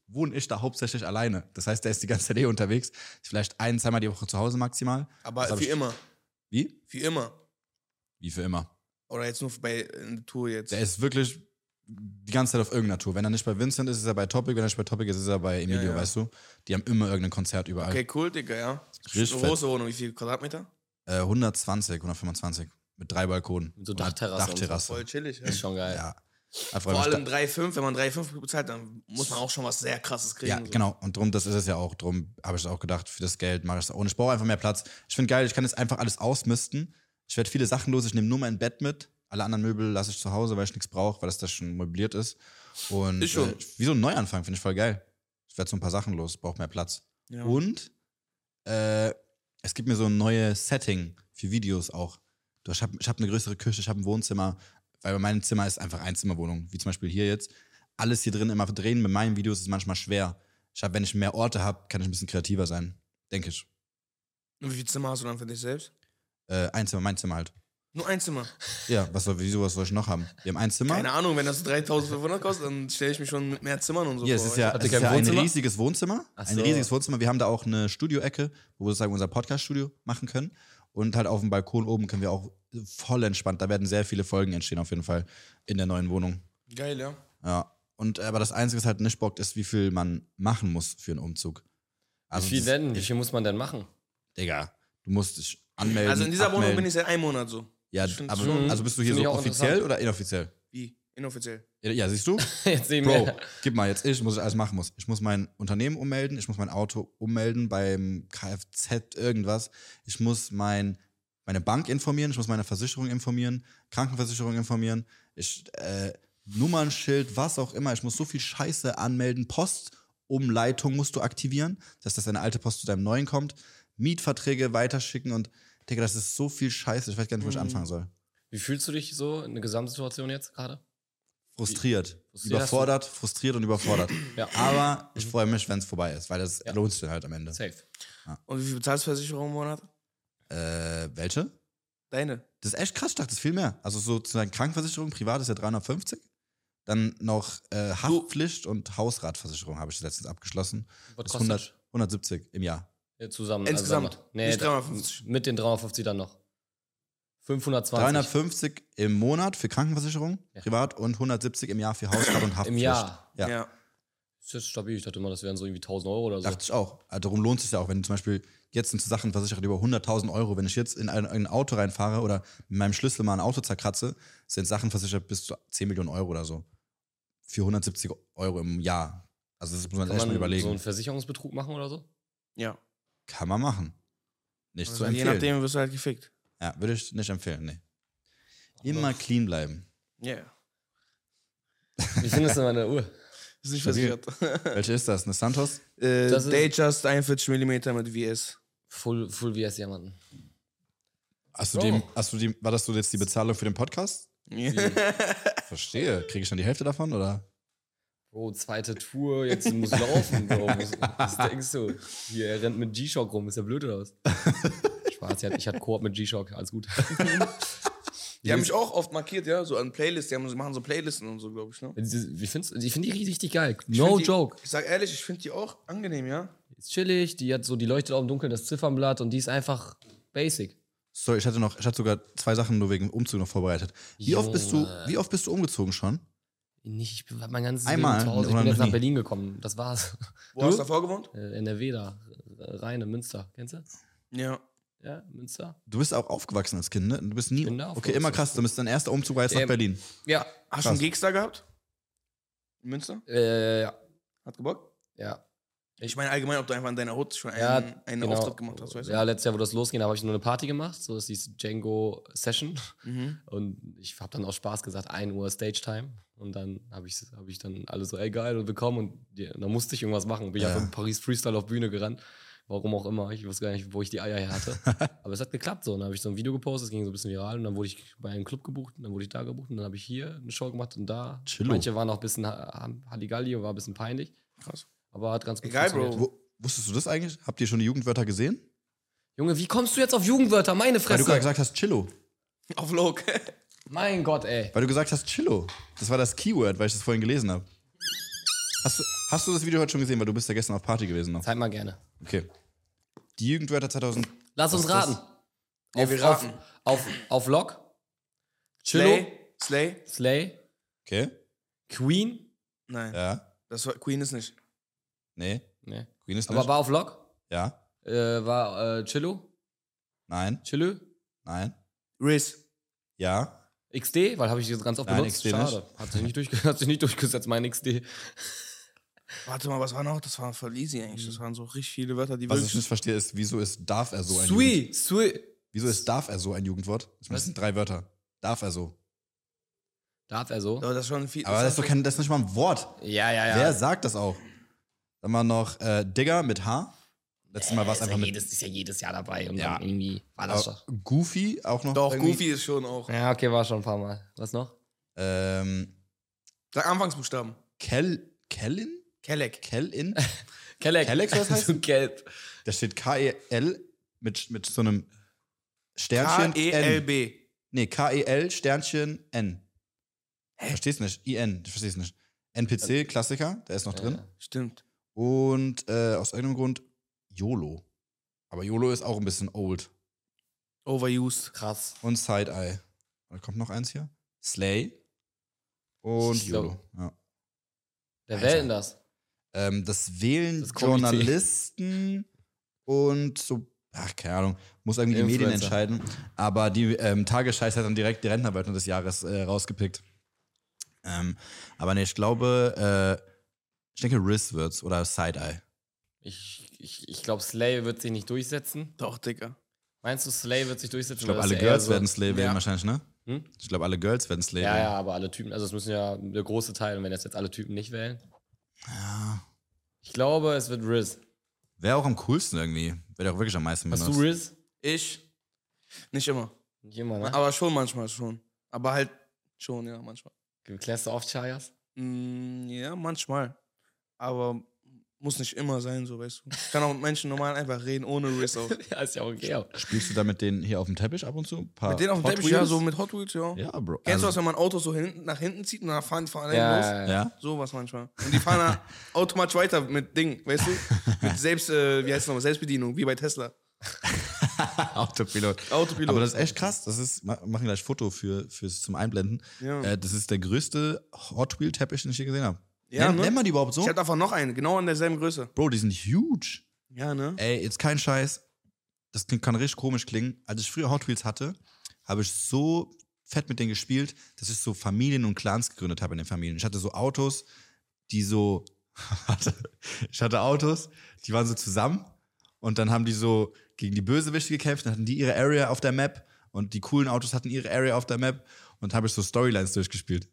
wohne ich da hauptsächlich alleine. Das heißt, der ist die ganze Zeit eh unterwegs. Ist vielleicht ein, zweimal die Woche zu Hause maximal. Aber Das hab für ich- immer. Wie? Für immer. Wie für immer. Oder jetzt nur bei in der Tour jetzt. Der ist wirklich die ganze Zeit auf irgendeiner Tour. Wenn er nicht bei Vincent ist, ist er bei Topic. Wenn er nicht bei Topic ist, ist er bei Emilio, Ja, ja. weißt du? Die haben immer irgendein Konzert überall. Okay, cool, Digga, ja. Richtig Eine fett. große Wohnung, wie viel Quadratmeter? Äh, hundertzwanzig, hundertfünfundzwanzig. Mit drei Balkonen. Mit so Und Dachterrasse und so. Dachterrasse. Voll chillig. Ja. Das ist schon geil. Ja. Da freu Vor mich allem da- drei Komma fünf, wenn man drei Komma fünf bezahlt, dann muss man auch schon was sehr krasses kriegen. Ja, so. genau. Und drum, das ist es ja auch. Drum habe ich auch gedacht, für das Geld mache ich es auch. Und ich brauche einfach mehr Platz. Ich finde geil, ich kann jetzt einfach alles ausmisten. Ich werde viele Sachen los. Ich nehme nur mein Bett mit. Alle anderen Möbel lasse ich zu Hause, weil ich nichts brauche, weil das da schon möbliert ist. Und Ist schon. Äh, wie so ein Neuanfang, finde ich voll geil. Ich werde so ein paar Sachen los, brauche mehr Platz. Ja. Und äh, es gibt mir so ein neues Setting für Videos auch. Du, Ich habe ich hab eine größere Küche, ich habe ein Wohnzimmer, weil mein Zimmer ist einfach Einzimmerwohnung, wie zum Beispiel hier jetzt. Alles hier drin immer drehen mit meinen Videos ist manchmal schwer. Ich hab, wenn ich mehr Orte habe, kann ich ein bisschen kreativer sein, denke ich. Und wie viel Zimmer hast du dann für dich selbst? Äh, ein Zimmer, mein Zimmer halt. Nur ein Zimmer. Ja, was soll, wieso, was soll ich noch haben? Wir haben ein Zimmer. Keine Ahnung, wenn das dreitausendfünfhundert kostet, dann stelle ich mich schon mit mehr Zimmern und so Ja, es vor. ist ja, Habt es ihr ist kein ja ein Wohnzimmer? riesiges Wohnzimmer. Ach Ein so. riesiges Wohnzimmer. Wir haben da auch eine Studioecke, wo wir sozusagen unser Podcast-Studio machen können. Und halt auf dem Balkon oben können wir auch voll entspannt. Da werden sehr viele Folgen entstehen, auf jeden Fall, in der neuen Wohnung. Geil, ja. Ja. Und aber das Einzige, was halt nicht bockt, ist, wie viel man machen muss für einen Umzug. Wie viel das- denn? Wie viel muss man denn machen? Digga, du musst dich anmelden. Also in dieser Wohnung abmelden. bin ich seit einem Monat so. Ja, Ich find's aber, schon- also bist du hier Finde ich so auch offiziell interessant. oder inoffiziell? Wie? Inoffiziell. Ja, ja, siehst du? Jetzt sehen Bro, wir. gib mal jetzt ich, muss ich alles machen muss. Ich muss mein Unternehmen ummelden, ich muss mein Auto ummelden beim Kfz irgendwas. Ich muss mein, meine Bank informieren, ich muss meine Versicherung informieren, Krankenversicherung informieren, ich, äh, Nummernschild, was auch immer. Ich muss so viel Scheiße anmelden. Postumleitung musst du aktivieren, dass das deine alte Post zu deinem neuen kommt. Mietverträge weiterschicken und Digga, das ist so viel Scheiße. Ich weiß gar nicht, wo ich anfangen soll. Wie fühlst du dich so in der Gesamtsituation jetzt gerade? Frustriert, Frustriert überfordert, frustriert und überfordert. Ja. Aber ich freue mich, wenn es vorbei ist, weil das Ja. lohnt sich dann halt am Ende. Safe. Und wie viel bezahlst du Versicherung im Monat? Äh, welche? Deine. Das ist echt krass, ich dachte, das ist viel mehr. Also sozusagen Krankenversicherung, privat ist ja dreihundertfünfzig. Dann noch äh, Haftpflicht und Hausratversicherung habe ich letztens abgeschlossen. Was Das ist kostet hundert, hundertsiebzig im Jahr. Ja, zusammen. Insgesamt, Also, nee, nicht da- dreihundertfünfzig. Mit den dreihundertfünfzig dann noch. fünfhundertzwanzig. dreihundertfünfzig im Monat für Krankenversicherung, Ja. privat und hundertsiebzig im Jahr für Hausrat und Haftpflicht. Im Jahr. Ja. Ja. Ist das stabil? Ich dachte immer, das wären so irgendwie tausend Euro oder so. Dachte ich auch. Also darum lohnt es sich ja auch, wenn du zum Beispiel jetzt sind Sachen versichert über hunderttausend Euro. Wenn ich jetzt in ein, in ein Auto reinfahre oder mit meinem Schlüssel mal ein Auto zerkratze, sind Sachen versichert bis zu zehn Millionen Euro oder so. Für hundertsiebzig Euro im Jahr. Also das muss man Kann echt mal man überlegen. so einen Versicherungsbetrug machen oder so? Ja. Kann man machen. Nicht Also zu je empfehlen. nachdem wirst du halt gefickt. Ja, würde ich nicht empfehlen, nee. Immer clean bleiben. Ja. Yeah. Wie findest du meine Uhr? Ist nicht Stabil. versichert. Welche ist das? Eine Santos? äh, Das ist- Datejust einundvierzig Millimeter mit V S. Full, Full V S Diamanten. Hast du Oh. dem, hast du die, war das so jetzt die Bezahlung für den Podcast? Ja. Verstehe. Kriege ich dann die Hälfte davon oder? Bro, zweite Tour, jetzt muss ich laufen, Bro. Was, was denkst du? Hier, er rennt mit G-Shock rum, ist ja blöd oder was? Spaß, ich hatte, ich hatte Koop mit G-Shock, alles gut. Die haben mich auch oft markiert, ja, so an Playlists. Die haben, machen so Playlisten und so, glaube ich, ne? Wie findest du? Ich finde die richtig geil. Ich No find die, joke. Ich sag ehrlich, ich finde die auch angenehm, ja. Ist chillig, die hat so, die leuchtet auch im Dunkeln das Ziffernblatt und die ist einfach basic. Sorry, ich hatte noch, ich hatte sogar zwei Sachen nur wegen Umzug noch vorbereitet. Wie oft bist du, Junge. wie oft bist du umgezogen schon? Nicht, ich bin mein ganzes Einmal Leben zu Hause. Ich oder bin jetzt noch nach nie? Berlin gekommen. Das war's. Wo Du? hast du davor gewohnt? Äh, N R W da. Rheine, Münster. Kennst du? Ja. Ja, Münster. Du bist auch aufgewachsen als Kind, ne? Du bist nie. Bin da Okay, aufgewachsen. immer krass. Du bist dein erster Umzug war jetzt nach Ähm, Berlin. Ja. Hast du einen Gigs da gehabt? In Münster? Äh, ja. Hat gebockt? Ja. Ich meine allgemein, ob du einfach in deiner Hut schon einen, Ja, einen genau. Auftritt gemacht hast, weißt du? Ja, letztes Jahr, wo das losging, habe ich nur eine Party gemacht. So, das hieß Django Session. Mhm. Und ich habe dann aus Spaß gesagt, ein Uhr Stage Time. Und dann habe ich, hab ich dann alle so, ey, geil, und bekommen. Und die, dann musste ich irgendwas machen. Bin ich Ja. einfach in Paris Freestyle auf Bühne gerannt. Warum auch immer. Ich wusste gar nicht, wo ich die Eier her hatte. Aber es hat geklappt so. Und dann habe ich so ein Video gepostet, es ging so ein bisschen viral. Und dann wurde ich bei einem Club gebucht. Und dann wurde ich da gebucht. Und dann habe ich hier eine Show gemacht und da. Chillo. Manche waren auch ein bisschen Ha- Halligalli und war ein bisschen peinlich. Krass. Aber hat ganz gut Egal, funktioniert. Bro. Wo, wusstest du das eigentlich? Habt ihr schon die Jugendwörter gesehen? Junge, wie kommst du jetzt auf Jugendwörter? Meine Weil Fresse. du gerade gesagt hast, Chillo. Auf Log. Mein Gott, ey. Weil du gesagt hast, Chillo. Das war das Keyword, weil ich das vorhin gelesen habe. Hast du, Hast du das Video heute schon gesehen, weil du bist ja gestern auf Party gewesen noch? Zeig mal gerne. Okay. Die Jugendwörter zweitausend. Lass uns Was ist das? raten. Ja, auf, wir raten. Auf, auf, auf Lock. Chillo. Slay. Slay? Slay. Okay. Queen. Nein. Ja. Das war, Queen ist nicht. Nee. Nee. Queen ist Aber nicht. war auf Lock. Ja. Äh, war äh, Chillo. Nein. Chillo. Nein. Riz. Ja. X D, weil habe ich jetzt ganz oft Nein, benutzt. X D Schade. Hat sich, nicht durch, hat sich nicht durchgesetzt, mein X D. Warte mal, was war noch? Das war voll easy eigentlich. Das waren so richtig viele Wörter, die Was ich wirklich... nicht verstehe, ist, wieso ist darf er so ein Jugend Sweet. Sweet. Wieso ist darf er so ein Jugendwort? Ich meine, das sind drei Wörter. Darf er so. Darf er so? Aber das ist schon viel... Aber das ist doch kein, das ist nicht mal ein Wort. Ja, ja, ja. Wer sagt das auch? Dann mal noch äh, Digger mit H. Letztes Mal war es ist, ja einfach mit. jedes, ist ja jedes Jahr dabei. Und Ja. dann irgendwie war das doch. Äh, Goofy auch noch. Doch, irgendwie. Goofy ist schon auch. Ja, okay, war schon ein paar Mal. Was noch? Ähm, Sag Anfangsbuchstaben. Kel, Kellin? Kelleck. Kellin? Kelleck. Kelleck soll das heißen? So gelb. Da steht K E L mit, mit so einem Sternchen. K E L N. B. Nee, K E L Sternchen N. Verstehst du nicht? I N, ich versteh's nicht. N P C, Klassiker, der ist noch drin. Stimmt. Und äh, aus irgendeinem Grund YOLO. Aber YOLO ist auch ein bisschen old. Overused. Krass. Und Side-Eye. Da kommt noch eins hier. Slay. Und Ich glaub- YOLO. Ja. Wer Alter. wählt denn das? Ähm, das wählen Das Komitee. Journalisten und so, ach, keine Ahnung, muss irgendwie die Medien Influencer. entscheiden. Aber die ähm, Tagesscheiß hat dann direkt die Rentnerwörter des Jahres äh, rausgepickt. Ähm, aber nee, ich glaube, äh, ich denke, Riz wird's oder Side-Eye. Ich, ich, ich glaube, Slay wird sich nicht durchsetzen. Doch, Digga. Meinst du, Slay wird sich durchsetzen? Ich glaube, Oder alle ist er eher Girls so- werden Slay wählen Ja. wahrscheinlich, ne? Hm? Ich glaube, alle Girls werden Slay Ja, wählen. ja, aber alle Typen, also es müssen ja der große Teil, und wenn das jetzt alle Typen nicht wählen. Ja. Ich glaube, es wird Riz. Wäre auch am coolsten irgendwie. Wäre auch wirklich am meisten Hast benutzt. du Riz? Ich? Nicht immer. Nicht immer, ne? Aber schon manchmal schon. Aber halt schon, ja, manchmal. Klärst du oft Chayas? Mm, ja, manchmal. Aber muss nicht immer sein, so, weißt du. Ich kann auch mit Menschen normal einfach reden, ohne Riz auch. Ja, ist ja okay. Spielst du da mit denen hier auf dem Teppich ab und zu? Ein paar Mit denen auf dem Hot Teppich, ja, Wheels? so mit Hot Wheels, ja. Ja, Bro. Kennst du Also- das, wenn man Autos so hinten, nach hinten zieht und dann fahren die fahren Ja, los? ja, ja. Ja? Sowas manchmal. Und die fahren dann automatisch weiter mit Ding, weißt du? Mit Selbst, äh, wie heißt es nochmal, Selbstbedienung, wie bei Tesla. Autopilot. Autopilot. Aber das ist echt krass. Das ist, ma- machen gleich Foto für, fürs zum Einblenden. Ja. Äh, das ist der größte Hot Wheel Teppich, den ich je gesehen habe. Ja, Nenn, ne? Nennt man die überhaupt so? Ich hatte einfach noch einen, genau in derselben Größe. Bro, die sind huge. Ja, ne? Ey, jetzt kein Scheiß. Das klingt, kann richtig komisch klingen. Als ich früher Hot Wheels hatte, habe ich so fett mit denen gespielt, dass ich so Familien und Clans gegründet habe in den Familien. Ich hatte so Autos, die so. Warte. Ich hatte Autos, die waren so zusammen und dann haben die so gegen die Bösewichte gekämpft, dann hatten die ihre Area auf der Map und die coolen Autos hatten ihre Area auf der Map und habe ich so Storylines durchgespielt.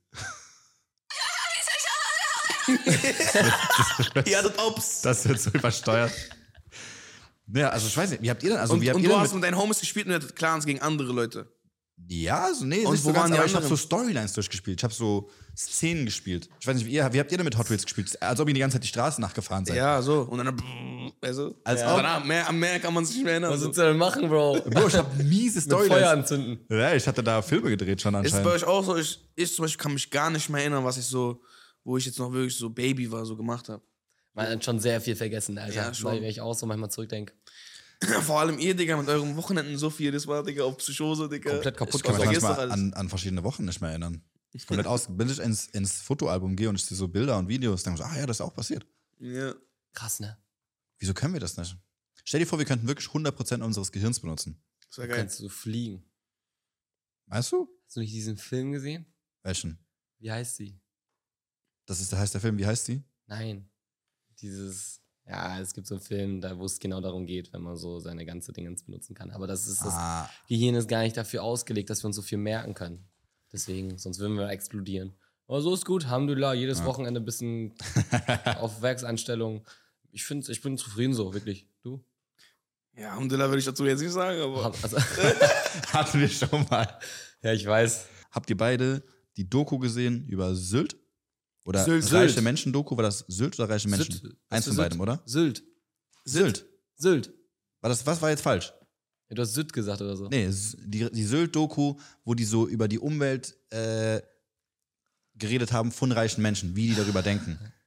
Ja, das Ops. Das wird so übersteuert. Ja, also ich weiß nicht, wie habt ihr denn, also Und, wie habt und ihr du denn hast mit, mit deinen Homies gespielt und ihr hattet Clans gegen andere Leute. ja, also nee, Und nicht wo so ganz, waren die aber ich habe so anderen? Storylines durchgespielt. Ich habe so Szenen gespielt. Ich weiß nicht, wie, ihr, wie habt ihr denn mit Hot Wheels gespielt? Als ob ihr die ganze Zeit die Straße nachgefahren seid. Ja, so. Und dann, brrr, weißt du? Als Aber ob- danach, mehr, an mehr kann man sich nicht mehr erinnern. Was So. willst du denn machen, Bro? Bro, ich habe miese Mit Feuer Storylines. anzünden. Ja, ich hatte da Filme gedreht schon Ist es bei anscheinend. euch auch so? Ich, ich zum Beispiel kann mich gar nicht mehr erinnern, was ich so, wo ich jetzt noch wirklich so Baby war, so gemacht habe. Man hat schon sehr viel vergessen, Alter. Ja, schon. Weil ich auch so manchmal zurückdenke. Vor allem ihr, Digga, mit euren Wochenenden so viel. Das war, Digga, auf Psychose, Digga. Komplett kaputt Ich Ich kann mich vergiss doch manchmal alles. an, an verschiedene Wochen nicht mehr erinnern. Komplett aus. Wenn ich ins, ins Fotoalbum gehe und ich sehe so Bilder und Videos, denke ich so, ah ja, das ist auch passiert. Ja. Krass, ne? Wieso können wir das nicht? Stell dir vor, wir könnten wirklich hundert Prozent unseres Gehirns benutzen. Das war geil. Kannst du fliegen. Weißt du? Hast du nicht diesen Film gesehen? Welchen? Wie heißt sie? Das ist der heißt der Film, wie heißt die? Nein. Dieses. Ja, es gibt so einen Film, da wo es genau darum geht, wenn man so seine ganze Dingens benutzen kann. Aber das ist das Ah, Gehirn ist gar nicht dafür ausgelegt, dass wir uns so viel merken können. Deswegen, sonst würden wir explodieren. Aber so ist gut, Alhamdulillah, jedes Ja. Wochenende ein bisschen auf Werkseinstellung. Ich finde, ich bin zufrieden so, wirklich. Du? Ja, Alhamdulillah würde ich dazu jetzt nicht sagen, aber. Hab- Also, hatten wir schon mal. ja, ich weiß. Habt ihr beide die Doku gesehen über Sylt? Oder Sylt, reiche Sylt. Menschen-Doku? War das Sylt oder reiche Menschen? Sylt. Eins von Sylt. beidem, oder? Sylt. Sylt. Sylt. War das, was war jetzt falsch? Ja, du hast Sylt gesagt oder so. Nee, S- die, die Sylt-Doku, wo die so über die Umwelt äh, geredet haben von reichen Menschen, wie die darüber denken.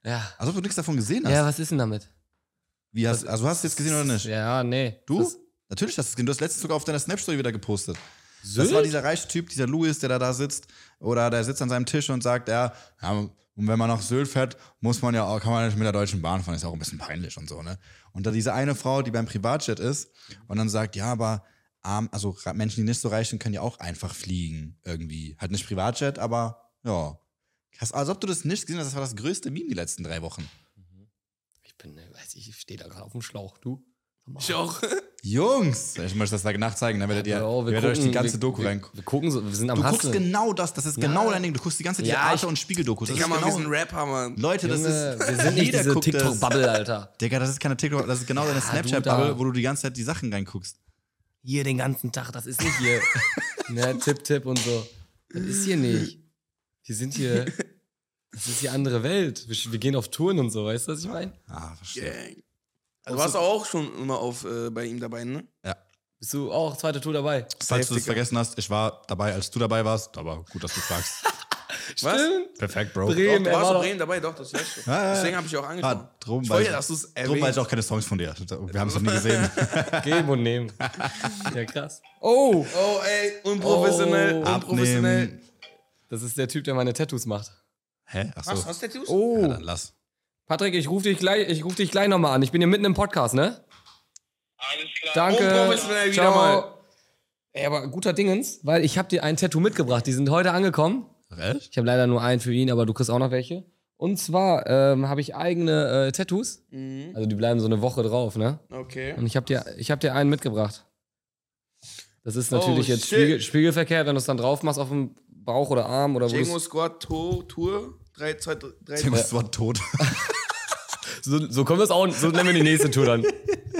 Ja. Als ob du nichts davon gesehen hast. Ja, was ist denn damit? Wie hast, also hast du es jetzt gesehen oder nicht? Ja, nee. Du? Das- Natürlich hast du es gesehen. Du hast letztens sogar auf deiner Snap-Story wieder gepostet. Sylt? Das war dieser reiche Typ, dieser Louis, der da, da sitzt. Oder der sitzt an seinem Tisch und sagt, ja, ja, und wenn man nach Sylt fährt, muss man ja auch, kann man nicht mit der Deutschen Bahn fahren. Ist ja auch ein bisschen peinlich und so, ne? Und da diese eine Frau, die beim Privatjet ist und dann sagt, ja, aber arm, also ra- Menschen, die nicht so reich sind, können ja auch einfach fliegen irgendwie. Halt nicht Privatjet, aber ja. Hast, als ob du das nicht gesehen hast, das war das größte Meme die letzten drei Wochen. Ich bin, ne, weiß ich, ich stehe da gerade auf dem Schlauch, du. Ich auch. Jungs, ich möchte das da nachzeigen, dann werdet ihr, Bro, wir werdet euch die gucken- ganze wir, Doku wir, rein. wir gucken so, wir sind am Du guckst Hasseln. genau das, das ist genau dein Ding. Du guckst die ganze Zeit Ja, diese Arte- ich- und Spiegeldokus. Das Digga, ist mal, wir genau, sind Rapper, Mann. Leute, das Junge, ist, wir sind nicht jeder diese guckt das. TikTok-Bubble, Alter. Digga, das ist keine TikTok, das ist genau deine Ja, du Snapchat-Bubble, da. wo du die ganze Zeit die Sachen reinguckst. Hier den ganzen Tag, das ist nicht hier. Ne, Tipp, Tipp und so. Das ist hier nicht. Wir sind hier, das ist hier andere Welt. Wir, wir gehen auf Touren und so, weißt du, was ich meine? Ah, verstehe. Gang. Also, du warst auch schon immer auf, äh, bei ihm dabei, ne? Ja. Bist du auch zweite Tour dabei? Falls du das Digga. vergessen hast, ich war dabei, als du dabei warst. Aber gut, dass du fragst. Was? Perfekt, Bro. Bremen, Doch, er du warst war auf doch- Bremen dabei, doch, das weißt du. Ja, ja, ja. Deswegen habe ich auch angesprochen. Ah, drum, ich weiß wollte, ich- dass du es Drum weiß ich erwähnst. auch keine Songs von dir. Wir haben es noch nie gesehen. Geben und nehmen. Ja, krass. Oh, Oh, ey, unprofessionell, Oh. unprofessionell. Abnehmen. das ist der Typ, der meine Tattoos macht. Hä? Achso. Was, hast du Tattoos? Oh, Ja, dann lass. Patrick, ich rufe dich gleich, ich ruf dich gleich nochmal an. Ich bin hier mitten im Podcast, ne? Alles klar. Danke. Unprofessionell wieder Ciao. mal. Ey, aber guter Dingens, weil ich habe dir ein Tattoo mitgebracht. Die sind heute angekommen. Ach, echt? Ich habe leider nur einen für ihn, aber du kriegst auch noch welche. Und zwar ähm, habe ich eigene äh, Tattoos. Mhm. Also die bleiben so eine Woche drauf, ne? Okay. Und ich habe dir, ich hab dir einen mitgebracht. Das ist natürlich Oh, jetzt shit. Spiegel, spiegelverkehrt, wenn du es dann drauf machst auf dem Bauch oder Arm oder wo Django du's- Squad Tour, Tour drei, zwei, drei, Irgendwas war tot. so, so können wir es auch, so nennen wir die nächste Tour dann.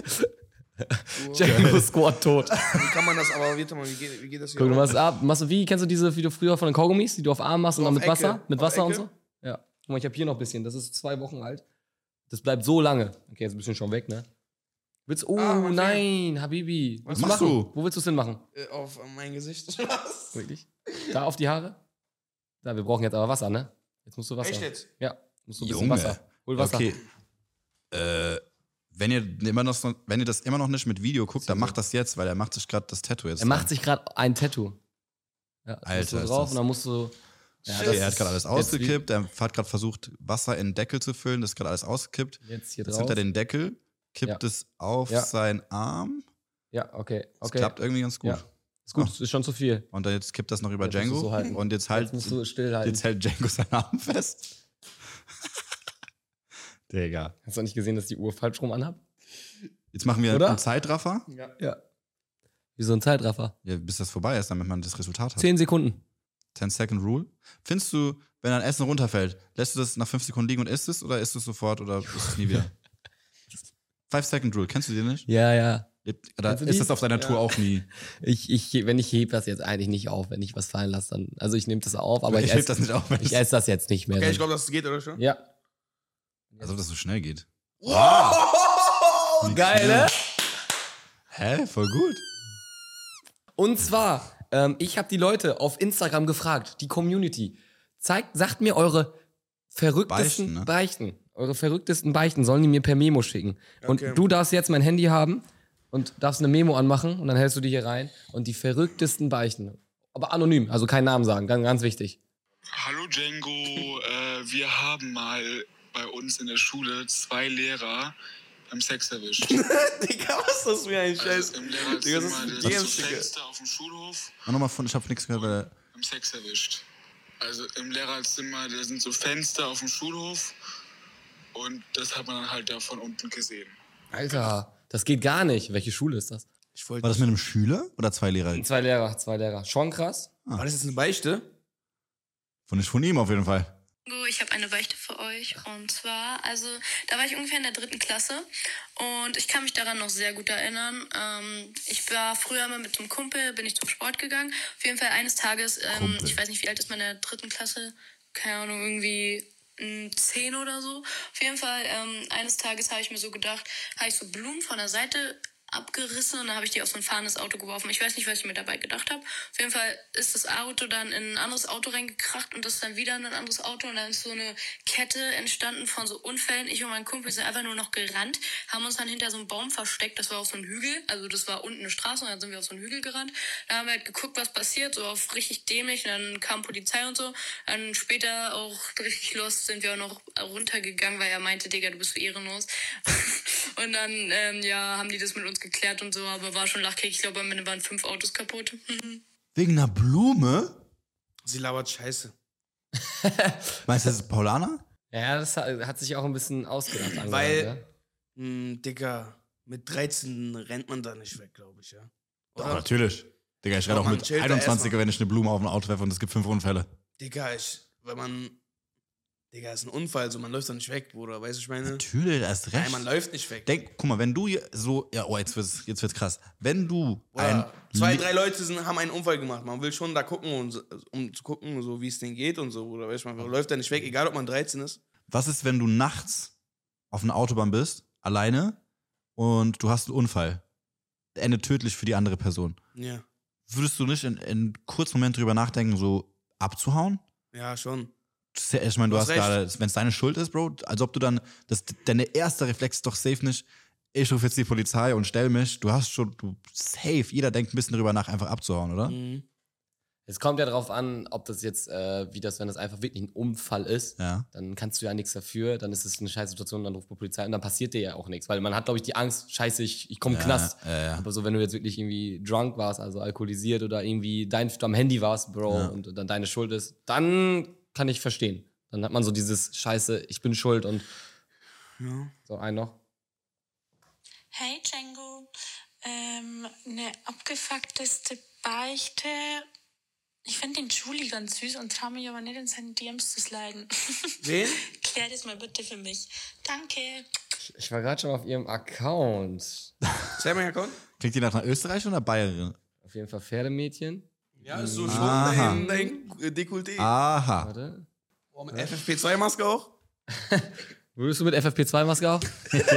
Django Squad tot. Wie kann man das, aber warte mal, wie geht, wie geht das hier? Guck, du auf? machst ab, machst du wie, kennst du diese, wie du früher von den Kaugummis, die du auf Arm machst und So dann auf mit Wasser, Ecke. mit Auf Wasser und Ecke? so? Ja. Guck mal, ich habe hier noch ein bisschen, das ist zwei Wochen alt. Das bleibt so lange. Okay, jetzt ein bisschen schon weg, ne? Willst oh Ah, okay. nein, Habibi. Was Willst machst machen? du? Wo willst du es denn machen? Äh, auf mein Gesicht. Wirklich? Da auf die Haare? Da, wir brauchen jetzt aber Wasser, ne? Jetzt musst du Wasser. Echt jetzt? Ja, musst du ein bisschen Junge. Wasser. Hol Wasser. Okay. Äh, wenn ihr, immer noch, so- wenn ihr das immer noch nicht mit Video guckt, dann macht das jetzt, weil er macht sich gerade das Tattoo jetzt. Er macht sich gerade ein Tattoo. Ja, das Alter, musst du ist drauf das- und dann musst du. Ja, Shit. das Er hat ist gerade alles jetzt ausgekippt, er hat gerade versucht, Wasser in den Deckel zu füllen, das ist gerade alles ausgekippt. wie- Jetzt hier Jetzt drauf. nimmt er den Deckel, kippt Ja. es auf Ja. seinen Arm. Ja, okay. Das okay. klappt irgendwie ganz gut. Ja. Ist gut, Ah. ist schon zu viel. Und dann jetzt kippt das noch über Jetzt musst du Django. so halten. Und jetzt halt, Jetzt musst du stillhalten. jetzt hält Django seinen Arm fest. Digga. Hast du nicht gesehen, dass ich die Uhr falsch rum anhab? Jetzt machen wir Oder? einen Zeitraffer, Ja. Ja. Wie so ein Zeitraffer. ja, bis das vorbei ist, damit man das Resultat hat. Zehn Sekunden. ten Second Rule. Findest du, wenn dein Essen runterfällt, lässt du das nach fünf Sekunden liegen und isst es oder isst du es sofort oder isst es nie wieder? five Second Rule, kennst du die nicht? Ja, ja. Oder Kennst du die? ist das auf deiner Tour auch nie? Ich, ich, wenn ich heb das jetzt eigentlich nicht auf, wenn ich was fallen lasse, dann. Also ich nehme das auf, aber ich, ich heb esse das nicht auf. wenn ich es- esse das jetzt nicht mehr. Okay, ich dann. glaube, das geht, oder schon? Ja. Als ob das so schnell geht. Wow! Geil, ne? Hä? Voll gut. Und zwar, ähm, ich habe die Leute auf Instagram gefragt, die Community. Zeigt, sagt mir eure verrücktesten Beichten, ne? Beichten. Eure verrücktesten Beichten sollen die mir per Memo schicken. Und Okay. du darfst jetzt mein Handy haben und darfst eine Memo anmachen und dann hältst du die hier rein. Und die verrücktesten Beichten. Aber anonym, also keinen Namen sagen, ganz, ganz wichtig. Hallo Django, äh, wir haben mal bei uns in der Schule zwei Lehrer beim Sex erwischt. Digga, was ist das für ein Scheiß? Also im Digga, das Lehrerzimmer, ist ein das ist Games, so Digga. Fenster auf dem Schulhof, Und nochmal von, ich hab nichts gehört, weil beim Sex erwischt. Also im Lehrerzimmer, da sind so Fenster auf dem Schulhof und das hat man dann halt da von unten gesehen. Alter, das geht gar nicht. Welche Schule ist das? Ich wollte. war das mit einem Schüler oder zwei Lehrer? Zwei Lehrer, zwei Lehrer. Schon krass. War das jetzt eine Beichte? Von, von ihm auf jeden Fall. Ich habe eine Beichte für euch und zwar, also da war ich ungefähr in der dritten Klasse und ich kann mich daran noch sehr gut erinnern. Ähm, ich war früher mal mit einem Kumpel, bin ich zum Sport gegangen. Auf jeden Fall eines Tages, ähm, Kumpel. ich weiß nicht, wie alt ist man in der dritten Klasse, keine Ahnung, irgendwie mm, zehn oder so. Auf jeden Fall, ähm, eines Tages habe ich mir so gedacht, habe ich so Blumen von der Seite abgerissen und dann habe ich die auf so ein fahrendes Auto geworfen. Ich weiß nicht, was ich mir dabei gedacht habe. Auf jeden Fall ist das Auto dann in ein anderes Auto reingekracht und das ist dann wieder in ein anderes Auto und dann ist so eine Kette entstanden von so Unfällen. Ich und mein Kumpel sind einfach nur noch gerannt, haben uns dann hinter so einem Baum versteckt. Das war auf so einem Hügel, also das war unten eine Straße und dann sind wir auf so einen Hügel gerannt. Da haben wir halt geguckt, was passiert, so auf richtig dämlich und dann kam Polizei und so. Dann später auch richtig lost sind wir auch noch runtergegangen, weil er meinte, Digga, du bist so ehrenlos. Und dann, ähm, ja, haben die das mit uns geklärt und so, aber war schon Lachkrieg. Ich glaube, am Ende waren fünf Autos kaputt. Wegen einer Blume? Sie labert Scheiße. Meinst du, das ist Paulaner? Ja, das hat, hat sich auch ein bisschen ausgedacht. angehört, Weil, ja? mh, Digga, mit dreizehn rennt man da nicht weg, glaube ich, ja. Doch, natürlich. Digga, ich Ja, renne auch man mit chillt da einundzwanziger, erstmal. wenn ich eine Blume auf ein Auto werfe und es gibt fünf Unfälle. Digga, ich, wenn man, Digga, ist ein Unfall, so man läuft doch nicht weg, Bruder, weißt du, ich meine? Natürlich, erst recht. Nein, man läuft nicht weg. Denk, guck mal, wenn du hier so, ja, oh, jetzt wird's, jetzt wird's krass. Wenn du ein, Oder zwei, Li- drei Leute sind, haben einen Unfall gemacht. Man will schon da gucken, und, so- um zu gucken, so wie es denen geht und so. Oder weißt du, man läuft da nicht weg, egal ob man dreizehn ist. was ist, wenn du nachts auf einer Autobahn bist, alleine, und du hast einen Unfall? Der endet tödlich für die andere Person. Ja. Würdest du nicht in, in kurzen Moment drüber nachdenken, so abzuhauen? Ja, schon. Das ist ja- Ich meine, du Du hast hast recht. gerade, wenn es deine Schuld ist, Bro, als ob du dann, das, deine erste Reflex ist doch safe nicht, ich rufe jetzt die Polizei und stell mich. Du hast schon, du, safe, jeder denkt ein bisschen drüber nach, einfach abzuhauen, oder? Mhm. Es kommt ja darauf an, ob das jetzt, äh, wie das, wenn das einfach wirklich ein Unfall ist, Ja. dann kannst du ja nichts dafür, dann ist es eine scheiß Situation, dann ruft die Polizei und dann passiert dir ja auch nichts, weil man hat, glaube ich, die Angst, scheiße, ich, ich komme in den Knast. Ja, ja. Aber so, wenn du jetzt wirklich irgendwie drunk warst, also alkoholisiert oder irgendwie dein, am Handy warst, Bro, Ja. und dann deine Schuld ist, dann kann ich verstehen. Dann hat man so dieses Scheiße, ich bin schuld und Ja. so ein noch. Hey Django, ähm, eine abgefuckteste Beichte. Ich finde den Julie ganz süß und traue mich aber nicht in seinen D Ms zu sliden. Wen? Klär das mal bitte für mich. Danke. Ich war gerade schon auf ihrem Account. Sei mein Account? Klingt die nach einer Österreicherin oder Bayerin? Auf jeden Fall Pferdemädchen. Ja, ist so schon Aha. dein, dein Dekolleté. Aha. Warte. Oh, mit F F P zwei Maske auch? Würdest du mit F F P zwei Maske auf?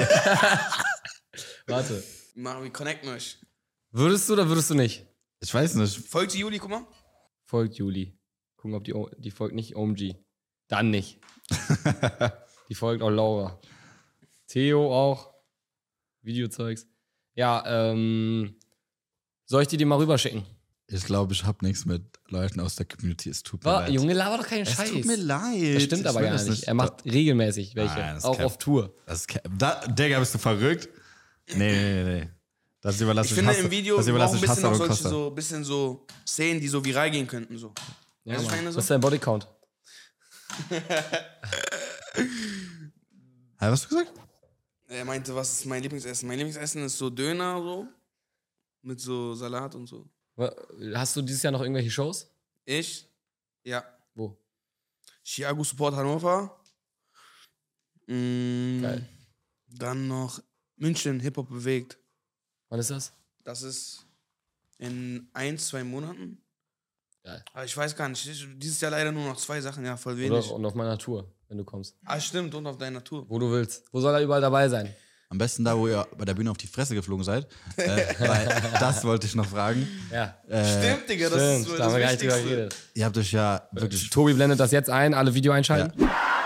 Warte. Machen wir connecten euch. Würdest du oder würdest du nicht? Ich weiß nicht. Folgt die Juli, guck mal. Folgt Juli. Gucken, ob die, O- die folgt nicht O M G. Dann nicht. Die folgt auch Laura. Theo auch. Videozeugs. Ja, ähm. Soll ich die dir mal rüberschicken? Ich glaube, ich habe nichts mit Leuten aus der Community. Es tut mir War, leid. Junge, laber doch keinen es Scheiß. tut mir leid. Das stimmt Ich aber will gar das nicht. Er macht regelmäßig welche. Nein, das ist auch Cap. auf Tour. Das ist ke- da, Digga, bist du verrückt? Nee, nee, nee, nee. Das überlasse Ich ich finde Hasse- im Video das wir überlasse brauchen ein ich bisschen Hassan noch und solche Costa. so, bisschen so Szenen, die so viral gehen könnten. So. Ja, Weißt du, was ich Mann. meine, Was so? ist dein Bodycount? Hä, was hast du gesagt? Er meinte, was ist mein Lieblingsessen? Mein Lieblingsessen ist so Döner, so. Mit so Salat und so. Wa- Hast du dieses Jahr noch irgendwelche Shows? Ich? Ja. Wo? Chiago Support Hannover. Mm, Geil. Dann noch München Hip-Hop bewegt. Wann ist das? Das ist in ein, zwei Monaten. Geil. Aber ich weiß gar nicht. Ich, dieses Jahr leider nur noch zwei Sachen, ja, voll wenig. Oder und auf meiner Tour, wenn du kommst. Ah, stimmt, und auf deiner Tour. Wo du willst. Wo soll er überall dabei sein? Am besten da, wo ihr bei der Bühne auf die Fresse geflogen seid. äh, weil das wollte ich noch fragen. Ja. Äh, Stimmt, Digga, das Stimmt, ist so da das haben wir gar nicht drüber Wichtigste. geredet. Ihr habt euch ja wirklich. Tobi blendet das jetzt ein, alle Video einschalten.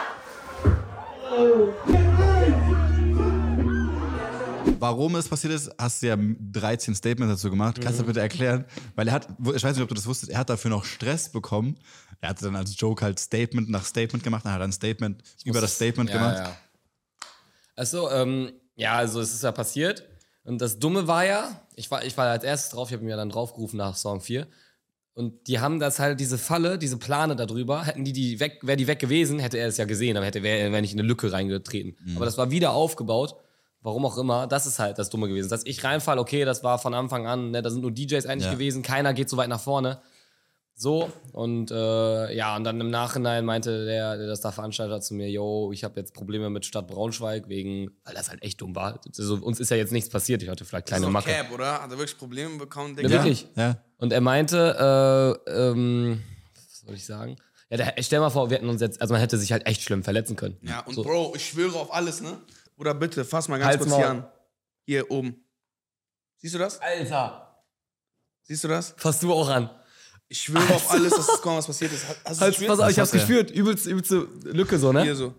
Warum es passiert ist, hast du ja dreizehn Statements dazu gemacht. Kannst du bitte erklären? Weil er hat, ich weiß nicht, ob du das wusstest, er hat dafür noch Stress bekommen. Er hatte dann als Joke halt Statement nach Statement gemacht, dann hat er ein Statement über das Statement ja, gemacht. Ja. Achso, ähm, ja, also es ist ja passiert. Und das Dumme war ja, ich war, ich war als erstes drauf, ich habe mir dann draufgerufen nach Song vier. Und die haben das halt, diese Falle, diese Plane darüber, hätten die die weg, wäre die weg gewesen, hätte er es ja gesehen, aber hätte wäre wär nicht in eine Lücke reingetreten. Mhm. Aber das war wieder aufgebaut, warum auch immer. Das ist halt das Dumme gewesen. Dass ich reinfall, okay, das war von Anfang an, ne, da sind nur D Js eigentlich Ja. gewesen, keiner geht so weit nach vorne. So, und äh, ja, und dann im Nachhinein meinte der, der das da veranstaltet hat, zu mir, yo, ich habe jetzt Probleme mit Stadt Braunschweig, wegen, weil das halt echt dumm war. Also, uns ist ja jetzt nichts passiert, ich hatte vielleicht Das ist kleine doch Macke. Cap, oder? Hat er wirklich Probleme bekommen, Ja, Digga? wirklich. Ja. Und er meinte, äh, ähm, was soll ich sagen? Ja, der, stell mal vor, wir hätten uns jetzt, also man hätte sich halt echt schlimm verletzen können. Ja, und so. Bro, ich schwöre auf alles, ne? Oder bitte, fass mal ganz Halt's kurz Maul. hier an. Hier oben. Siehst du das? Alter. Siehst du das? Fass du auch an. Ich schwöre auf alles, dass das kaum was passiert ist. Hast du Halt, pass auf, ich hab's gespürt. Übelst, übelste Lücke so, ne? Hier so.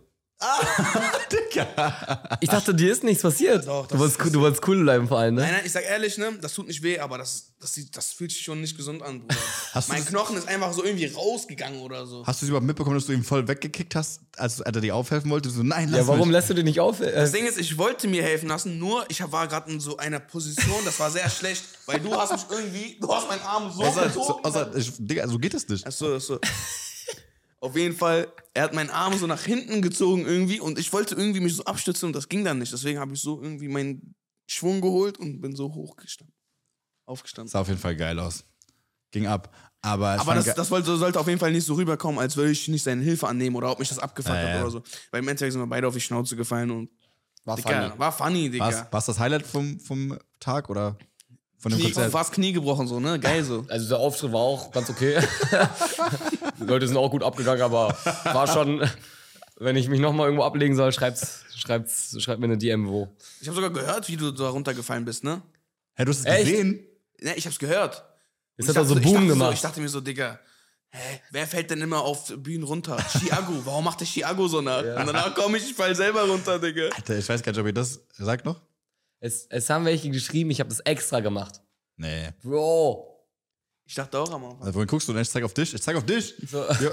Ich dachte, dir ist nichts passiert. Doch, du, das wolltest, ist- du wolltest cool bleiben vor allem, ne? Nein, nein, ich sag ehrlich, ne, das tut nicht weh, aber das, das, sieht, das fühlt sich schon nicht gesund an, Bruder. Hast du Mein das- Knochen ist einfach so irgendwie rausgegangen oder so. Hast du es überhaupt mitbekommen, dass du ihm voll weggekickt hast, als er dir aufhelfen wollte? So, nein, lass Ja, warum mich. lässt du dir nicht auf? Äh, Das Ding ist, ich wollte mir helfen lassen, nur ich war gerade in so einer Position, das war sehr schlecht, weil du hast mich irgendwie, du hast meinen Arm so Außer, gezogen. so, außer, ich, Digga, so geht es nicht. Achso, achso. Auf jeden Fall, er hat meinen Arm so nach hinten gezogen irgendwie und ich wollte irgendwie mich so abstützen und das ging dann nicht. Deswegen habe ich so irgendwie meinen Schwung geholt und bin so hochgestanden. Aufgestanden. Sah auf jeden Fall geil aus. Ging ab. Aber, ich Aber fand das, ge- das wollte, sollte auf jeden Fall nicht so rüberkommen, als würde ich nicht seine Hilfe annehmen oder ob mich das abgefuckt Ja, hat ja. oder so. Weil im Endeffekt sind wir beide auf die Schnauze gefallen und war Digga, funny. war funny, Digga. war's, war's das Highlight vom, vom Tag oder von dem Knie, Konzert? fast Knie gebrochen, so, ne? Geil so. Also der Auftritt war auch ganz okay. Die Leute sind auch gut abgegangen, aber war schon, wenn ich mich nochmal irgendwo ablegen soll, schreibt's, schreibt's, schreibt mir eine D M wo. Ich habe sogar gehört, wie du da runtergefallen bist, ne? Hä, du hast es Echt? gesehen? Ne, ich hab's gehört. Es Und hat ich doch so dachte- ich Boom dachte gemacht. So, ich dachte mir so, Digga, hä, wer fällt denn immer auf Bühnen runter? Chiago, warum macht der Chiago so nach? Und danach komme ich, ich fall selber runter, Digga. Alter, ich weiß gar nicht, ob ihr das sagt noch. Es, es haben welche geschrieben, ich habe das extra gemacht. Nee. Bro. Ich dachte auch am Anfang. Also, wohin guckst du denn? Ich zeig auf dich. Ich zeig auf dich. So. Ja.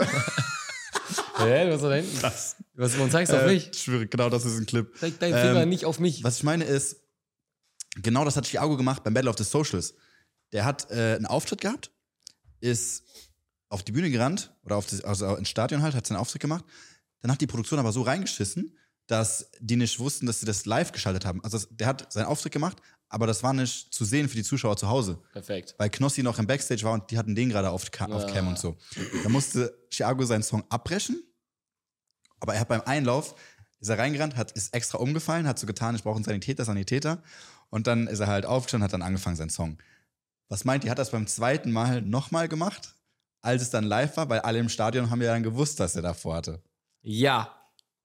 Hä, was ist da hinten? Das. Was, warum zeigst du auf Äh, mich? ich schwöre, genau das ist ein Clip. Zeig deinen Finger ähm, nicht auf mich. Was ich meine ist, genau das hat Chiago gemacht beim Battle of the Socials. Der hat äh, einen Auftritt gehabt, ist auf die Bühne gerannt, oder auf das, also ins Stadion halt, hat seinen Auftritt gemacht. Dann hat die Produktion aber so reingeschissen, dass die nicht wussten, dass sie das live geschaltet haben. Also das, der hat seinen Auftritt gemacht, aber das war nicht zu sehen für die Zuschauer zu Hause. Perfekt. Weil Knossi noch im Backstage war und die hatten den gerade auf, Ka- auf Cam und so. Da musste Chiago seinen Song abbrechen, aber er hat beim Einlauf, ist er reingerannt, hat, ist extra umgefallen, hat so getan, ich brauche einen Sanitäter, Sanitäter. Und dann ist er halt aufgestanden, hat dann angefangen, seinen Song. Was meint ihr, hat das beim zweiten Mal nochmal gemacht, als es dann live war? Weil alle im Stadion haben ja dann gewusst, dass er davor hatte. Ja.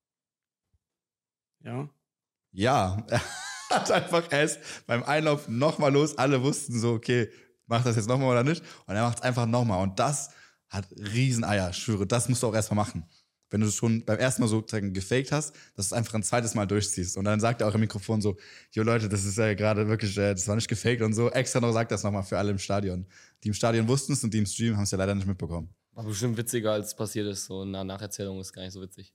Ja. Ja, er hat einfach erst beim Einlauf nochmal los. Alle wussten so, okay, macht das jetzt nochmal oder nicht? Und er macht es einfach nochmal. Und das hat Rieseneier, ich schwöre. Das musst du auch erstmal machen. Wenn du es schon beim ersten Mal sozusagen gefaked hast, dass du es einfach ein zweites Mal durchziehst. Und dann sagt er auch im Mikrofon so, jo Leute, das ist ja gerade wirklich, äh, das war nicht gefaked und so. Extra noch sagt das nochmal für alle im Stadion. Die im Stadion wussten es und die im Stream haben es ja leider nicht mitbekommen. War bestimmt witziger, als es passiert ist. So eine Nacherzählung ist gar nicht so witzig.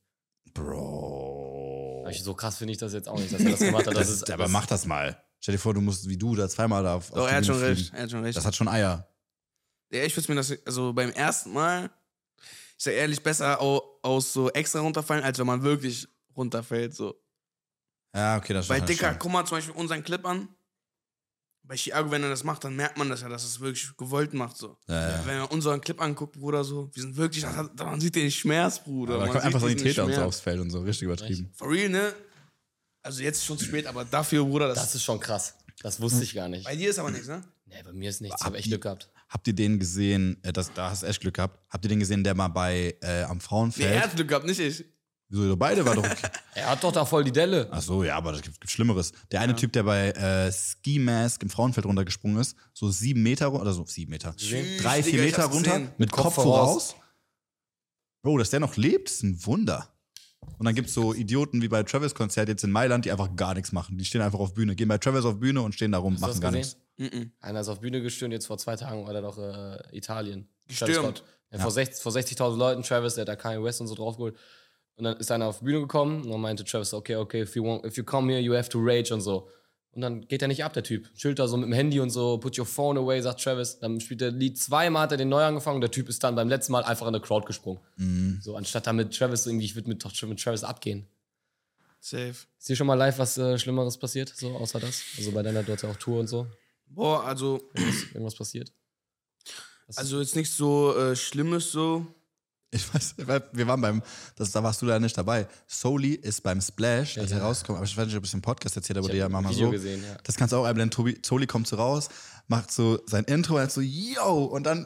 Bro. Aber ich, so krass finde ich das jetzt auch nicht, dass er das gemacht hat. Das ist, aber das, mach das mal. Stell dir vor, du musst wie du da zweimal da auf, Doch, auf die er hat Bühne schon fliegen. recht. Er hat schon recht. Das hat schon Eier. Ja, ich würde mir das, also beim ersten Mal, ist ja ehrlich besser au, aus so extra runterfallen, als wenn man wirklich runterfällt, so. Ja, okay, das Weil, stimmt Dicker, schon. guck mal zum Beispiel unseren Clip an. Bei Chiago, wenn er das macht, dann merkt man das ja, dass er es wirklich gewollt macht, so. Ja, ja. Wenn man unseren Clip anguckt, Bruder, so, wir sind wirklich, man sieht den Schmerz, Bruder. Aber da Man kommt einfach sieht diesen Sanitäter und so Schmerz. aufs Feld und so, richtig übertrieben. For real, ne? Also jetzt ist schon zu spät, aber dafür, Bruder, das, das ist schon krass. Das wusste ich gar nicht. bei dir ist aber nichts, ne? Nee, bei mir ist nichts. Ich Hab habe echt die- Glück gehabt. Habt ihr den gesehen, äh, das, da hast du echt Glück gehabt, habt ihr den gesehen, der mal bei äh, am Nee, Frauenfeld? er hat Glück gehabt, nicht ich. Wieso, beide war doch okay. Er hat doch da voll die Delle. Ach so, ja, aber das gibt, gibt Schlimmeres. Der eine Typ, der bei äh, Ski Mask im Frauenfeld runtergesprungen ist, so sieben Meter, ru- oder so sieben Meter, Tschüss, drei, vier Digga, ich Meter hab's runter, gesehen. mit Kopf, Kopf voraus. voraus. Bro, dass der noch lebt, ist ein Wunder. Und dann gibt's so Idioten wie bei Travis-Konzert jetzt in Mailand, die einfach gar nichts machen. Die stehen einfach auf Bühne, gehen bei Travis auf Bühne und stehen da rum, Hast du machen das gar gesehen? nichts. Mhm. Einer ist auf Bühne gestürmt, jetzt vor zwei Tagen war der doch äh, Italien. Gestürmt. Travis Scott. Ja, vor sechzig vor sechzigtausend Leuten, Travis, der hat da Kanye West und so draufgeholt. Und dann ist einer auf die Bühne gekommen und dann meinte Travis, okay, okay, if you, want, if you come here, you have to rage und so. Und dann geht er nicht ab, der Typ. Chillt da so mit dem Handy und so, put your phone away, sagt Travis. Dann spielt der Lied zweimal, hat er den neu angefangen und der Typ ist dann beim letzten Mal einfach in der Crowd gesprungen. Mhm. So, anstatt da mit Travis irgendwie, ich würde mit, doch mit Travis abgehen. Safe. Ist dir schon mal live was äh, Schlimmeres passiert, so außer das? Also bei deiner, du hast ja auch Tour und so. Boah, also, Irgendwas, irgendwas passiert? Was also jetzt nichts so äh, Schlimmes so. Ich weiß, weil wir waren beim, das, da warst du leider nicht dabei. Soli ist beim Splash, als Ja, er ja. rauskommt, aber ich weiß nicht, ob ich es im Podcast erzählt habe, Ich oder ja, hab mach ein mal Video so. gesehen, ja. Das kannst du auch einblenden. Tobi, Soli kommt so raus, macht so sein Intro, er ist so, yo, und dann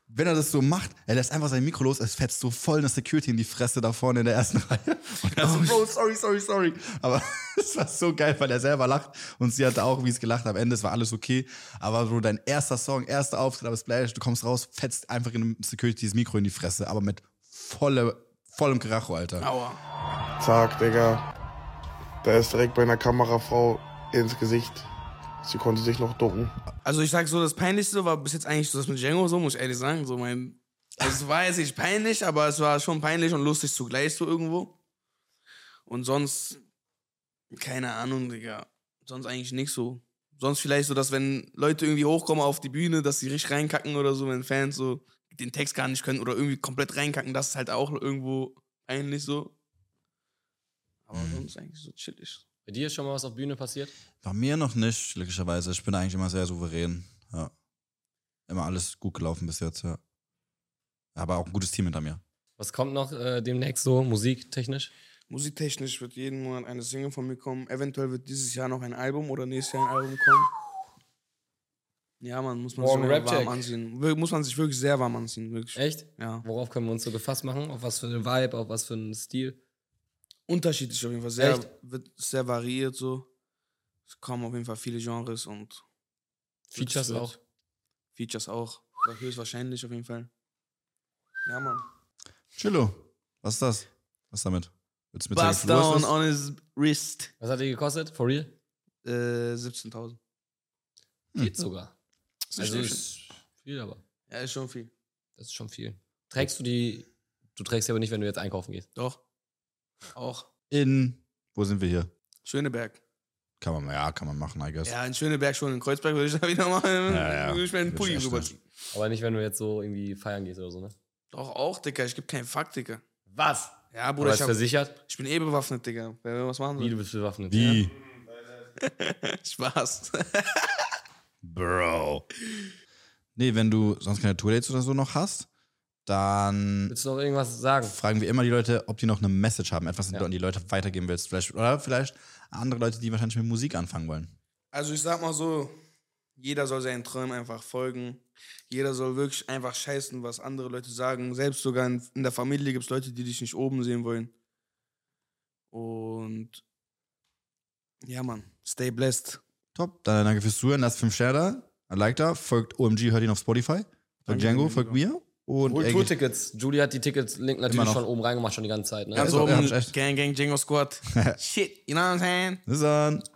wenn er das so macht, er lässt einfach sein Mikro los, es fetzt so voll eine Security in die Fresse da vorne in der ersten Reihe. Und er so, Bro, sorry, sorry, sorry. Aber es war so geil, weil er selber lacht und sie hatte auch, wie es gelacht. Am Ende, es war alles okay. Aber so dein erster Song, erster Auftritt, aber Splash, du kommst raus, fetzt einfach in dem Security das Mikro in die Fresse, aber mit volle, vollem Karacho, Alter. Aua. Zack, Digga. Da ist direkt bei einer Kamerafrau ins Gesicht. Sie konnte sich noch ducken. Also ich sag so, das Peinlichste war bis jetzt eigentlich so das mit Django, so muss ich ehrlich sagen. So mein, also es war jetzt nicht peinlich, aber es war schon peinlich und lustig zugleich so irgendwo. Und sonst, keine Ahnung, Digga. Sonst eigentlich nicht so. Sonst vielleicht so, dass wenn Leute irgendwie hochkommen auf die Bühne, dass sie richtig reinkacken oder so, wenn Fans so den Text gar nicht können oder irgendwie komplett reinkacken, das ist halt auch irgendwo peinlich so. Aber mhm. sonst eigentlich so chillig. Bei dir ist schon mal was auf Bühne passiert? Bei mir noch nicht, glücklicherweise. Ich bin eigentlich immer sehr souverän. Ja. Immer alles gut gelaufen bis jetzt, ja. Aber auch ein gutes Team hinter mir. Was kommt noch äh, demnächst so, musiktechnisch? Musiktechnisch wird jeden Monat eine Single von mir kommen. Eventuell wird dieses Jahr noch ein Album oder nächstes Jahr ein Album kommen. Ja, man muss man Morgen sich Rap-Check. warm anziehen. Wir- Muss man sich wirklich sehr warm anziehen, wirklich. Echt? Ja. Worauf können wir uns so gefasst machen? Auf was für einen Vibe, auf was für einen Stil? Unterschiedlich auf jeden Fall. Sehr, Echt? wird sehr variiert so. Es kommen auf jeden Fall viele Genres und Features wird- auch? Features auch. Höchstwahrscheinlich auf jeden Fall. Ja, Mann. Chillo, was ist das? Was damit? Willst du mir Bust zeigen, wie groß down das on his wrist. Was hat die gekostet? For real? Äh, siebzehntausend. Geht sogar. Ist Also nicht ist viel, aber Ja, ist schon viel. das ist schon viel. Trägst du die, du trägst sie aber nicht, wenn du jetzt einkaufen gehst. Doch. Auch. In, wo sind wir hier? Schöneberg. Kann man, ja, kann man machen, I guess. Ja, in Schöneberg schon. In Kreuzberg würde ich da wieder machen. Ja, ja. Würde ich mir einen Würde Pulli ich echt rüberziehen. Aber nicht, wenn du jetzt so irgendwie feiern gehst oder so, ne? Doch, auch, Digga. Ich gebe keinen Fuck, Digga. Was? Ja, Oder Bruder, ist ich, hab, versichert? ich bin eh bewaffnet, Digga. Wer will was machen Wie, soll? du bist bewaffnet? Wie? Spaß. Bro. Nee, wenn du sonst keine Tourdates oder so noch hast, dann Willst du noch irgendwas sagen? fragen wir immer die Leute, ob die noch eine Message haben, etwas, das Ja. du an die Leute weitergeben willst. Vielleicht, oder vielleicht andere Leute, die wahrscheinlich mit Musik anfangen wollen. Also ich sag mal so, jeder soll seinen Träumen einfach folgen. Jeder soll wirklich einfach scheißen, was andere Leute sagen. Selbst sogar in, in der Familie gibt es Leute, die dich nicht oben sehen wollen. Und ja, Mann, stay blessed. Top, dann danke fürs Zuhören, lasst fünf Sterne da, like da, folgt O M G, hört ihn auf Spotify, folgt Danke, Django, mein folgt Lieber. mir und Hol ey, Tourtickets. Julie hat die Tickets, Link natürlich noch. schon oben reingemacht, schon die ganze Zeit, ne? Ganz so, ja, oben, hab ich echt. Gang, Gang, Django Squad. Shit, you know what I'm saying? bis dann.